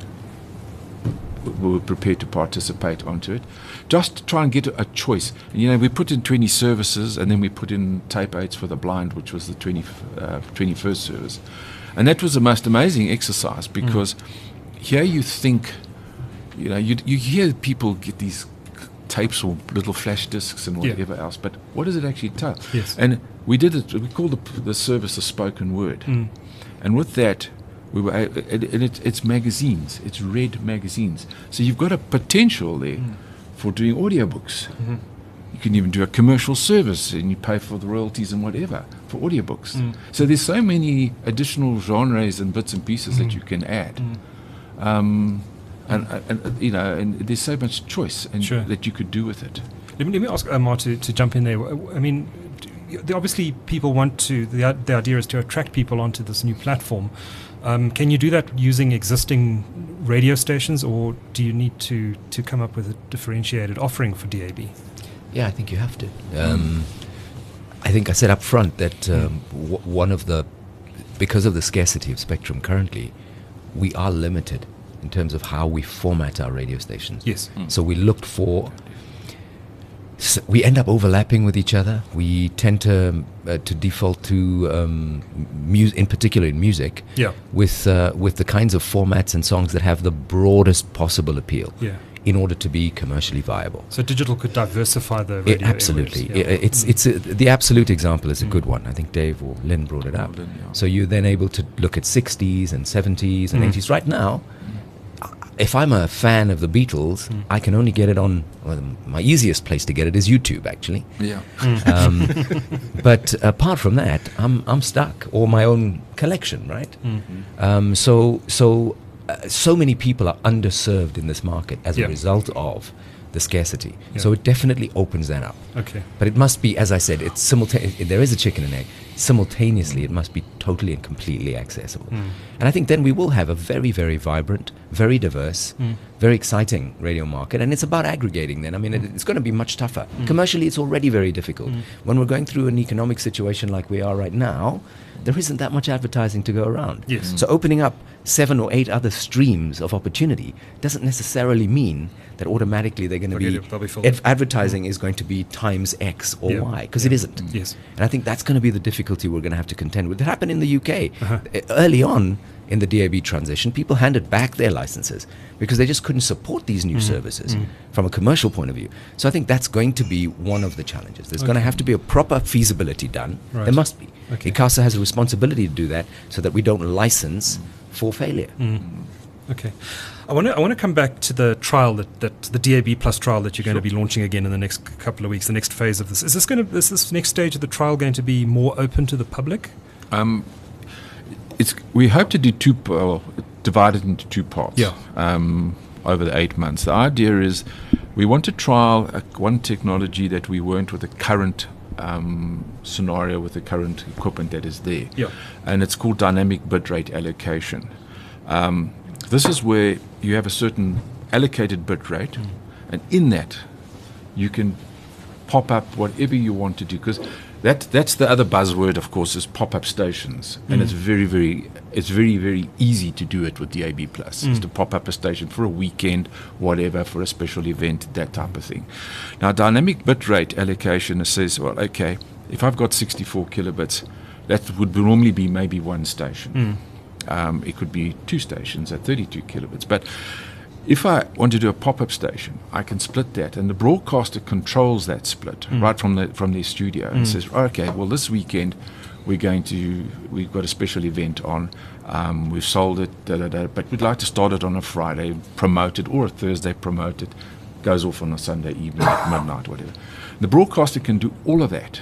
Speaker 3: we were prepared to participate onto it, just to try and get a, a choice. You know, we put in twenty services, and then we put in tape aids for the blind, which was the twenty, uh, twenty-first service. And that was the most amazing exercise, because here you think, you know, you, you hear people get these tapes or little flash discs and
Speaker 2: Yeah.
Speaker 3: whatever else, but what does it actually tell?
Speaker 2: Yes.
Speaker 3: And we did it, we called the, the service a spoken word.
Speaker 2: Mm.
Speaker 3: And with that, we were, a- and and it, it's magazines, it's read magazines. So you've got a potential there
Speaker 2: Mm.
Speaker 3: for doing audiobooks.
Speaker 2: Mhm.
Speaker 3: You can even do a commercial service and you pay for the royalties and whatever for audiobooks.
Speaker 2: Mm.
Speaker 3: So there's so many additional genres and bits and pieces
Speaker 2: Mm.
Speaker 3: that you can add.
Speaker 2: Mm.
Speaker 3: Um, and, and, and, you know, and there's so much choice and
Speaker 2: Sure.
Speaker 3: that you could do with it.
Speaker 2: Let me, let me ask Omar to, to jump in there. I mean, d- the- obviously people want to, the, i- the idea is to attract people onto this new platform. Um, can you do that using existing radio stations, or do you need to, to come up with a differentiated offering for D A B?
Speaker 6: Yeah, I think you have to. Um, I think I said up front that um, w- one of the, because of the scarcity of spectrum currently, we are limited in terms of how we format our radio stations.
Speaker 2: Yes.
Speaker 3: Mm.
Speaker 6: So we looked for. So we end up overlapping with each other. We tend to uh, to default to um, mu- in particular in music,
Speaker 2: Yeah.
Speaker 6: with uh, with the kinds of formats and songs that have the broadest possible appeal,
Speaker 2: Yeah.
Speaker 6: in order to be commercially viable.
Speaker 2: So digital could diversify the
Speaker 6: It,
Speaker 2: radio
Speaker 6: absolutely,
Speaker 2: airwaves, yeah.
Speaker 6: I- it's it's a, the absolute example is a good one. I think Dave or Lynn brought it up.
Speaker 3: Lynn, yeah.
Speaker 6: So you're then able to look at sixties and seventies and
Speaker 2: Mm.
Speaker 6: eighties. Right now, if I'm a fan of the Beatles,
Speaker 2: Mm.
Speaker 6: I can only get it on. Well, my easiest place to get it is YouTube, actually.
Speaker 3: Yeah.
Speaker 6: Um, but apart from that, I'm I'm stuck, or my own collection, right?
Speaker 2: Mm.
Speaker 6: Um, so so uh, so many people are underserved in this market as
Speaker 2: Yeah.
Speaker 6: a result of the scarcity.
Speaker 2: Yeah.
Speaker 6: So it definitely opens that up.
Speaker 2: Okay.
Speaker 6: But it must be, as I said, it's simultaneous. There is a chicken and egg. Simultaneously, it must be totally and completely accessible.
Speaker 2: Mm.
Speaker 6: And I think then we will have a very, very vibrant, very diverse,
Speaker 2: Mm.
Speaker 6: very exciting radio market. And it's about aggregating then. I mean, it, it's going to be much tougher.
Speaker 2: Mm.
Speaker 6: Commercially, it's already very difficult.
Speaker 2: Mm.
Speaker 6: When we're going through an economic situation like we are right now, there isn't that much advertising to go around.
Speaker 2: Yes.
Speaker 6: So opening up seven or eight other streams of opportunity doesn't necessarily mean that automatically they're going to
Speaker 2: Okay,
Speaker 6: be,
Speaker 2: they'll- they'll be filled.
Speaker 6: ad- advertising is going to be times X or
Speaker 2: Yeah.
Speaker 6: Y, because
Speaker 2: Yeah.
Speaker 6: it isn't.
Speaker 2: Yes.
Speaker 6: And I think that's going to be the difficulty we're going to have to contend with. It happened in the U K.
Speaker 2: Uh-huh.
Speaker 6: Uh, Early on in the D A B transition, people handed back their licenses because they just couldn't support these new services from a commercial point of view. So I think that's going to be one of the challenges. There's going to
Speaker 2: Okay.
Speaker 6: have to be a proper feasibility done.
Speaker 2: Right.
Speaker 6: There must be.
Speaker 2: Okay.
Speaker 6: ICASA has a responsibility to do that so that we don't license for failure.
Speaker 2: Mm. Okay. I want to I want to come back to the trial that, that the D A B Plus trial that you're going to be launching again in the next c- couple of weeks, the next phase of this. Is this going to is this next stage of the trial going to be more open to the public?
Speaker 3: Um, it's we hope to do two, p- well, divide it into two parts.
Speaker 2: Yeah.
Speaker 3: Um, over the eight months, the idea is we want to trial a, one technology that we weren't with the current um, scenario with the current equipment that is there.
Speaker 2: Yeah.
Speaker 3: And it's called dynamic bitrate allocation. Um, this is where you have a certain allocated bit rate,
Speaker 2: Mm.
Speaker 3: and in that you can pop up whatever you want to do, because that that's the other buzzword, of course, is pop-up stations, and
Speaker 2: Mm.
Speaker 3: it's very very it's very very easy to do it with D A B Plus.
Speaker 2: Mm.
Speaker 3: Is to pop up a station for a weekend, whatever, for a special event, that type of thing. Now, dynamic bit rate allocation says, well, okay, if I've got sixty-four kilobits, that would normally be maybe one station.
Speaker 2: Mm.
Speaker 3: Um, it could be two stations at thirty-two kilobits. But if I want to do a pop-up station, I can split that, and the broadcaster controls that split
Speaker 2: Mm.
Speaker 3: right from the from their studio and
Speaker 2: Mm.
Speaker 3: says, okay, well, this weekend we're going to we've got a special event on. Um, we've sold it, da, da, da, but we'd like to start it on a Friday, promote it, or a Thursday, promote it. Goes off on a Sunday evening at midnight, whatever. The broadcaster can do all of that.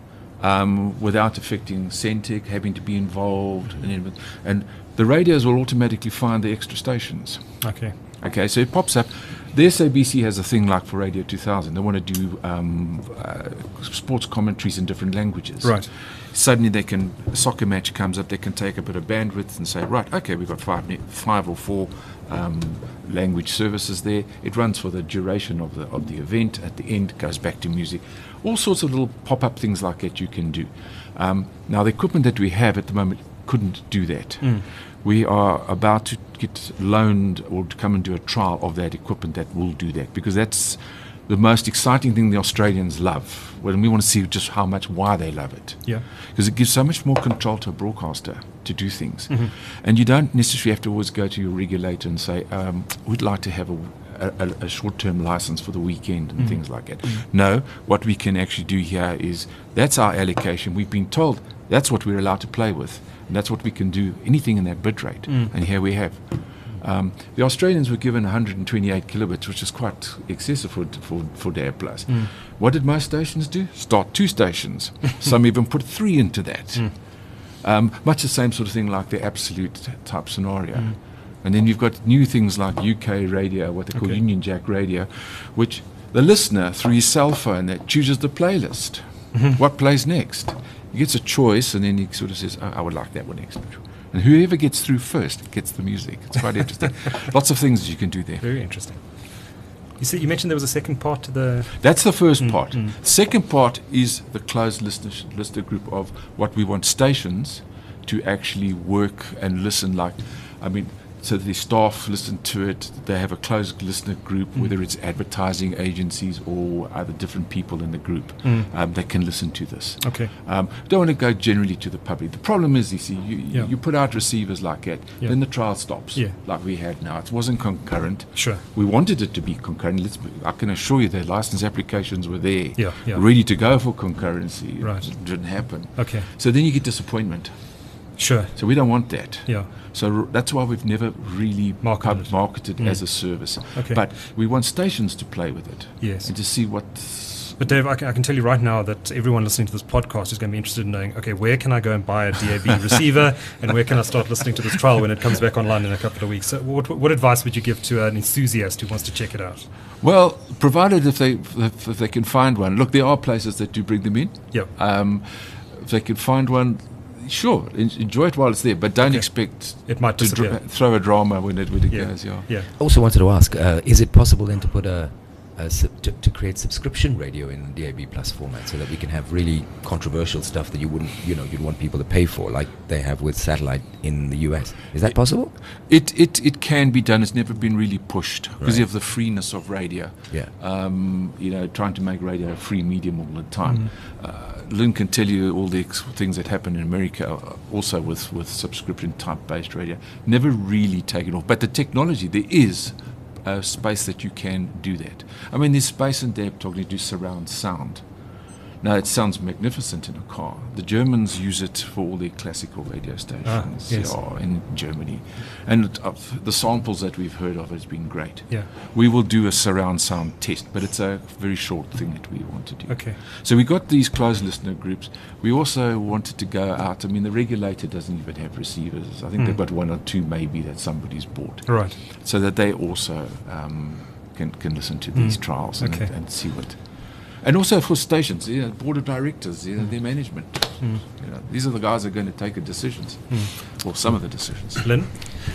Speaker 3: Um, without affecting Centec having to be involved, and, everything. And the radios will automatically find the extra stations.
Speaker 2: Okay.
Speaker 3: Okay, so it pops up. The S A B C has a thing like for Radio two thousand. They want to do um, uh, sports commentaries in different languages.
Speaker 2: Right.
Speaker 3: Suddenly they can, a soccer match comes up, they can take a bit of bandwidth and say, right, okay, we've got five, ne- five or four um, language services there. It runs for the duration of the of the event. At the end, it goes back to music. All sorts of little pop-up things like that you can do. Um, now, the equipment that we have at the moment couldn't do that.
Speaker 2: Mm.
Speaker 3: We are about to get loaned or to come and do a trial of that equipment that will do that, because that's the most exciting thing the Australians love. When we want to see just how much, why they love it.
Speaker 2: Yeah.
Speaker 3: Because it gives so much more control to a broadcaster to do things.
Speaker 2: Mhm.
Speaker 3: And you don't necessarily have to always go to your regulator and say, um, we'd like to have a, a, a short-term license for the weekend and
Speaker 2: Mhm.
Speaker 3: things like that. No, what we can actually do here is, that's our allocation. We've been told that's what we're allowed to play with. And that's what we can do, anything in that bit rate.
Speaker 2: Mm.
Speaker 3: And here we have. Um, the Australians were given one hundred twenty-eight kilobits, which is quite excessive for for, for D A B Plus.
Speaker 2: Mm.
Speaker 3: What did most stations do? Start two stations. Some even put three into that.
Speaker 2: Mm.
Speaker 3: Um, much the same sort of thing like the absolute type scenario.
Speaker 2: Mm.
Speaker 3: And then you've got new things like U K radio, what they call
Speaker 2: Okay.
Speaker 3: Union Jack radio, which the listener, through his cell phone, that chooses the playlist.
Speaker 2: Mhm.
Speaker 3: What plays next? He gets a choice, and then he sort of says, oh, I would like that one next. And whoever gets through first gets the music. It's quite interesting. Lots of things you can do there.
Speaker 2: Very interesting. You see, you mentioned there was a second part to the.
Speaker 3: That's the first
Speaker 2: Mm,
Speaker 3: part.
Speaker 2: mm.
Speaker 3: Second part is the closed listener, listener group of what we want stations to actually work and listen like. I mean, so the staff listen to it. They have a closed listener group, mm. whether it's advertising agencies or other different people in the group. Mm. Um, they can listen to this.
Speaker 2: Okay.
Speaker 3: Um, don't want to go generally to the public. The problem is, you see, you,
Speaker 2: yeah.
Speaker 3: you put out receivers like that,
Speaker 2: yeah.
Speaker 3: then the trial stops,
Speaker 2: yeah.
Speaker 3: like we had now. It wasn't concurrent.
Speaker 2: Sure.
Speaker 3: We wanted it to be concurrent. Let's, I can assure you the license applications were there,
Speaker 2: yeah, yeah.
Speaker 3: ready to go for concurrency.
Speaker 2: Right.
Speaker 3: It didn't happen.
Speaker 2: Okay.
Speaker 3: So then you get disappointment.
Speaker 2: Sure.
Speaker 3: So we don't want that.
Speaker 2: Yeah.
Speaker 3: So r- that's why we've never really
Speaker 2: marketed,
Speaker 3: pub- marketed
Speaker 2: mm.
Speaker 3: as a service.
Speaker 2: Okay.
Speaker 3: But we want stations to play with it.
Speaker 2: Yes.
Speaker 3: And to see what.
Speaker 2: But Dave, I can, I can tell you right now that everyone listening to this podcast is going to be interested in knowing, okay, where can I go and buy a D A B receiver, and where can I start listening to this trial when it comes back online in a couple of weeks? So what, what advice would you give to an enthusiast who wants to check it out?
Speaker 3: Well, provided if they if, if they can find one. Look, there are places that do bring them in.
Speaker 2: Yeah.
Speaker 3: Um, if they can find one, sure, en- enjoy it while it's there, but don't
Speaker 2: okay.
Speaker 3: expect
Speaker 2: it might
Speaker 3: to
Speaker 2: disappear.
Speaker 3: dra- throw a drama when it when it
Speaker 2: yeah.
Speaker 3: goes. Yeah.
Speaker 2: Yeah.
Speaker 6: Also wanted to ask, uh, is it possible then to put a, a sub- to, to create subscription radio in D A B plus format so that we can have really controversial stuff that you wouldn't, you know, you'd want people to pay for, like they have with satellite in the U S? Is that possible?
Speaker 3: It it it can be done. It's never been really pushed because
Speaker 6: Right.
Speaker 3: of the freeness of radio.
Speaker 6: Yeah.
Speaker 3: Um, you know, trying to make radio a free medium all the time.
Speaker 2: Mm.
Speaker 3: Uh, Lynn can tell you all the ex- things that happen in America, uh, also with, with subscription type based radio. Never really taken off. But the technology, there is a space that you can do that. I mean, there's space in Deb talking to do surround sound. Now, it sounds magnificent in a car. The Germans use it for all their classical radio stations
Speaker 2: Ah, yes.
Speaker 3: yeah, in Germany. And it, uh, the samples that we've heard of has been great.
Speaker 2: Yeah.
Speaker 3: We will do a surround sound test, but it's a very short thing that we want to do.
Speaker 2: Okay.
Speaker 3: So we got these closed listener groups. We also wanted to go out. I mean, the regulator doesn't even have receivers. I think
Speaker 2: Mm.
Speaker 3: they've got one or two maybe that somebody's bought.
Speaker 2: Right.
Speaker 3: So that they also um, can, can listen to these
Speaker 2: Mm.
Speaker 3: trials and,
Speaker 2: Okay.
Speaker 3: and see what... And also for stations, you know, board of directors, you know, their management.
Speaker 2: Mm.
Speaker 3: You know, these are the guys that are going to take the decisions,
Speaker 2: Mm.
Speaker 3: or some of the decisions.
Speaker 2: Lynn?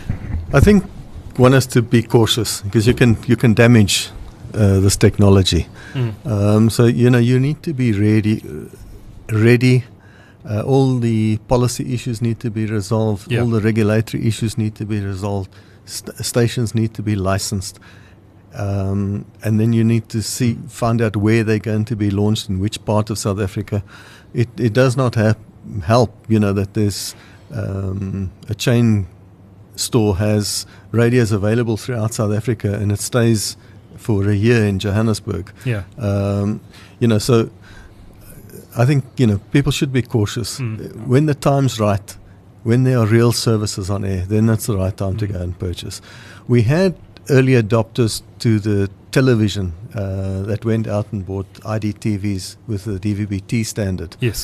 Speaker 4: I think one has to be cautious because you can you can damage uh, this technology.
Speaker 2: Mm.
Speaker 4: Um, so you know you need to be ready. Uh, ready. Uh, all the policy issues need to be resolved.
Speaker 2: Yeah.
Speaker 4: All the regulatory issues need to be resolved. St- stations need to be licensed. Um, and then you need to see, find out where they're going to be launched in which part of South Africa. It it does not have, help, you know, that there's um, a chain store has radios available throughout South Africa and it stays for a year in Johannesburg.
Speaker 2: Yeah.
Speaker 4: Um, you know, so I think, you know, people should be cautious.
Speaker 2: Mm.
Speaker 4: When the time's right, when there are real services on air, then that's the right time mm. to go and purchase. We had early adopters to the television uh, that went out and bought I D T Vs with the D V B T standard.
Speaker 2: Yes.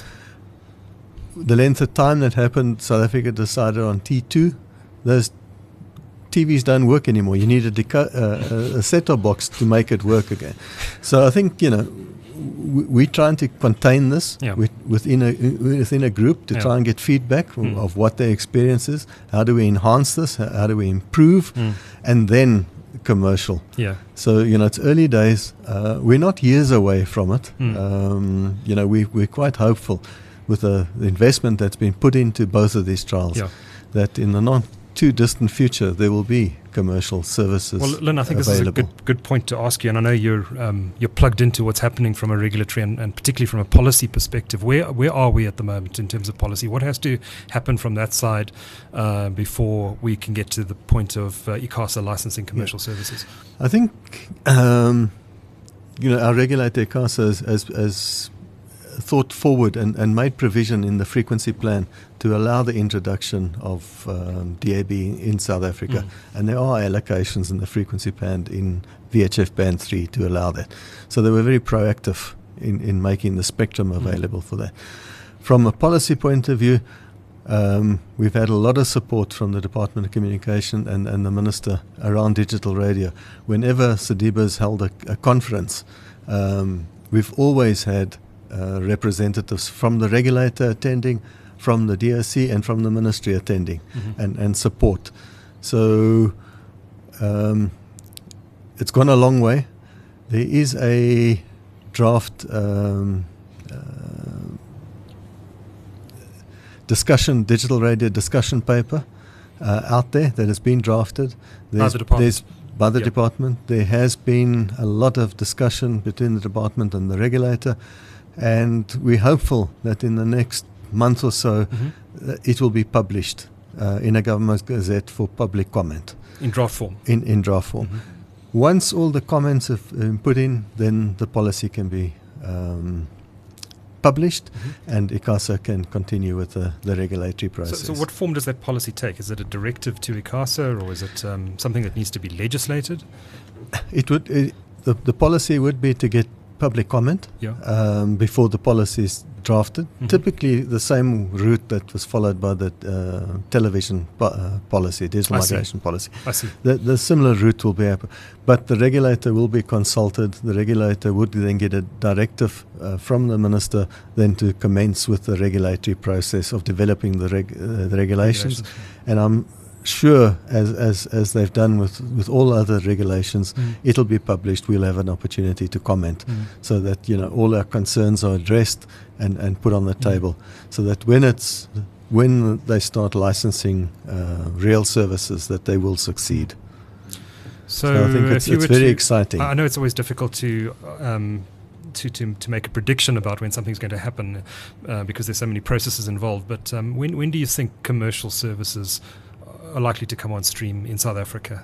Speaker 4: The length of time that happened, South Africa decided on T two. Those T Vs don't work anymore. You need a, deco- uh, a set-top box to make it work again. So I think, you know, w- we're trying to contain this
Speaker 2: Yeah.
Speaker 4: with, within a within a group to
Speaker 2: Yeah.
Speaker 4: try and get feedback
Speaker 2: Mm.
Speaker 4: of what their experience is. How do we enhance this? How, how do we improve?
Speaker 2: Mm.
Speaker 4: And then commercial.
Speaker 2: Yeah.
Speaker 4: So, you know, it's early days. Uh, we're not years away from it.
Speaker 2: Mm.
Speaker 4: Um, you know, we, we're quite hopeful with the, the investment that's been put into both of these trials
Speaker 2: Yeah.
Speaker 4: that in the not too distant future there will be commercial services
Speaker 2: Well, Lynn, I think
Speaker 4: available.
Speaker 2: this is a good good point to ask you, and I know you're um, you're plugged into what's happening from a regulatory and, and particularly from a policy perspective. Where where are we at the moment in terms of policy? What has to happen from that side uh, before we can get to the point of uh, ICASA licensing commercial yeah. services?
Speaker 4: I think um, you know our regulator ICASA has, has, has thought forward and, and made provision in the frequency plan to allow the introduction of um, D A B in South Africa. Mm. And there are allocations in the frequency band in V H F band three to allow that. So they were very proactive in, in making the spectrum available mm. for that. From a policy point of view, um, we've had a lot of support from the Department of Communication and, and the Minister around digital radio. Whenever SADIBA's held a, a conference, um, we've always had Uh, representatives from the regulator attending, from the D O C and from the ministry attending mm-hmm. and, and support. So um, it's gone a long way. There is a draft um, uh, discussion, digital radio discussion paper uh, out there that has been drafted.
Speaker 2: By the department.
Speaker 4: There's by the
Speaker 2: Yep.
Speaker 4: department. There has been a lot of discussion between the department and the regulator, and we're hopeful that in the next month or so,
Speaker 2: Mm-hmm.
Speaker 4: uh, it will be published uh, in a government gazette for public comment
Speaker 2: In draft form.
Speaker 4: in, in draft form.
Speaker 2: Mhm.
Speaker 4: Once all the comments have been put in, then the policy can be um, published,
Speaker 2: Mhm.
Speaker 4: and ICASA can continue with the, the regulatory
Speaker 2: So,
Speaker 4: process.
Speaker 2: so what form does that policy take? Is it a directive to ICASA, or is it um, something that needs to be legislated?
Speaker 4: It would it, the the policy would be to get public comment
Speaker 2: Yeah.
Speaker 4: um, before the policy is drafted.
Speaker 2: Mhm.
Speaker 4: Typically, the same route that was followed by the uh, television po- uh, policy, digital
Speaker 2: I see.
Speaker 4: migration policy.
Speaker 2: I see.
Speaker 4: The, the similar route will be happen, but the regulator will be consulted. The regulator would then get a directive uh, from the minister, then to commence with the regulatory process of developing the, reg, uh, the regulations. And I'm sure, as as as they've done with with all other regulations,
Speaker 2: Mm.
Speaker 4: it'll be published. We'll have an opportunity to comment,
Speaker 2: Mm.
Speaker 4: so that you know all our concerns are addressed and and put on the
Speaker 2: Mm.
Speaker 4: table, so that when it's when they start licensing uh, real services, that they will succeed.
Speaker 2: So,
Speaker 4: So I think
Speaker 2: if
Speaker 4: it's,
Speaker 2: you
Speaker 4: it's
Speaker 2: were
Speaker 4: very
Speaker 2: to-
Speaker 4: exciting.
Speaker 2: I know it's always difficult to um, to, to to make a prediction about when something's going to happen uh, because there's so many processes involved. But um, when when do you think commercial services are likely to come on stream in South Africa?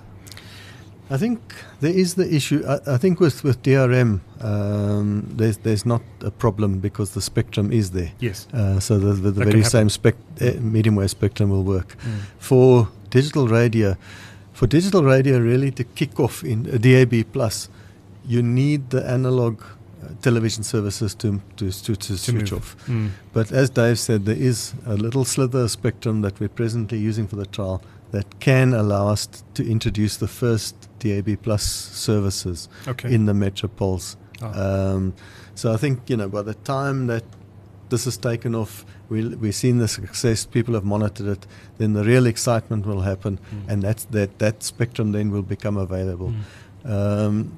Speaker 4: I think there is the issue. I, I think with, with D R M, um, there's there's not a problem because the spectrum is there.
Speaker 2: Yes.
Speaker 4: Uh, so the, the, the
Speaker 2: That can
Speaker 4: very
Speaker 2: happen.
Speaker 4: same spec, uh, medium wave spectrum will work.
Speaker 2: Mm.
Speaker 4: For digital radio, for digital radio really to kick off in a D A B plus, you need the analog uh, television services to to to, to switch
Speaker 2: move.
Speaker 4: off.
Speaker 2: Mm.
Speaker 4: But as Dave said, there is a little slither of spectrum that we're presently using for the trial that can allow us t- to introduce the first D A B plus services
Speaker 2: Okay.
Speaker 4: in the metropoles.
Speaker 2: Ah.
Speaker 4: Um, so I think, you know, by the time that this is taken off, we'll, we've seen the success, people have monitored it, then the real excitement will happen,
Speaker 2: Mm.
Speaker 4: and that's, that, that spectrum then will become available.
Speaker 2: Mm.
Speaker 4: Um,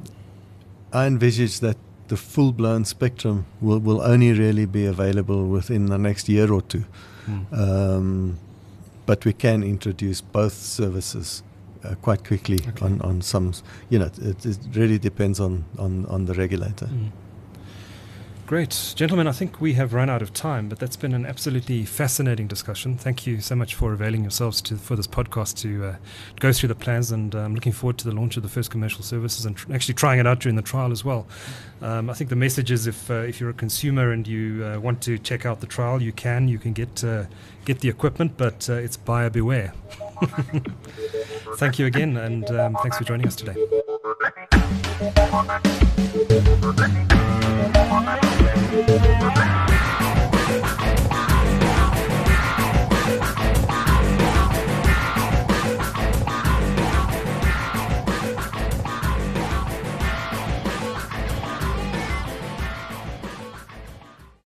Speaker 4: I envisage that the full-blown spectrum will, will only really be available within the next year or two.
Speaker 2: Mm.
Speaker 4: Um, but we can introduce both services uh, quite quickly
Speaker 2: Okay.
Speaker 4: on, on some, s- you know, it, it really depends on, on, on the regulator.
Speaker 2: Mm. Great. Gentlemen, I think we have run out of time, but that's been an absolutely fascinating discussion. Thank you so much for availing yourselves to for this podcast to uh, go through the plans, and I'm looking forward to the launch of the first commercial services and tr- actually trying it out during the trial as well. Um, I think the message is if uh, if you're a consumer and you uh, want to check out the trial, you can. You can get uh, get the equipment, but uh, it's buyer beware. Thank you again, and um, thanks for joining us today.
Speaker 7: Thank you.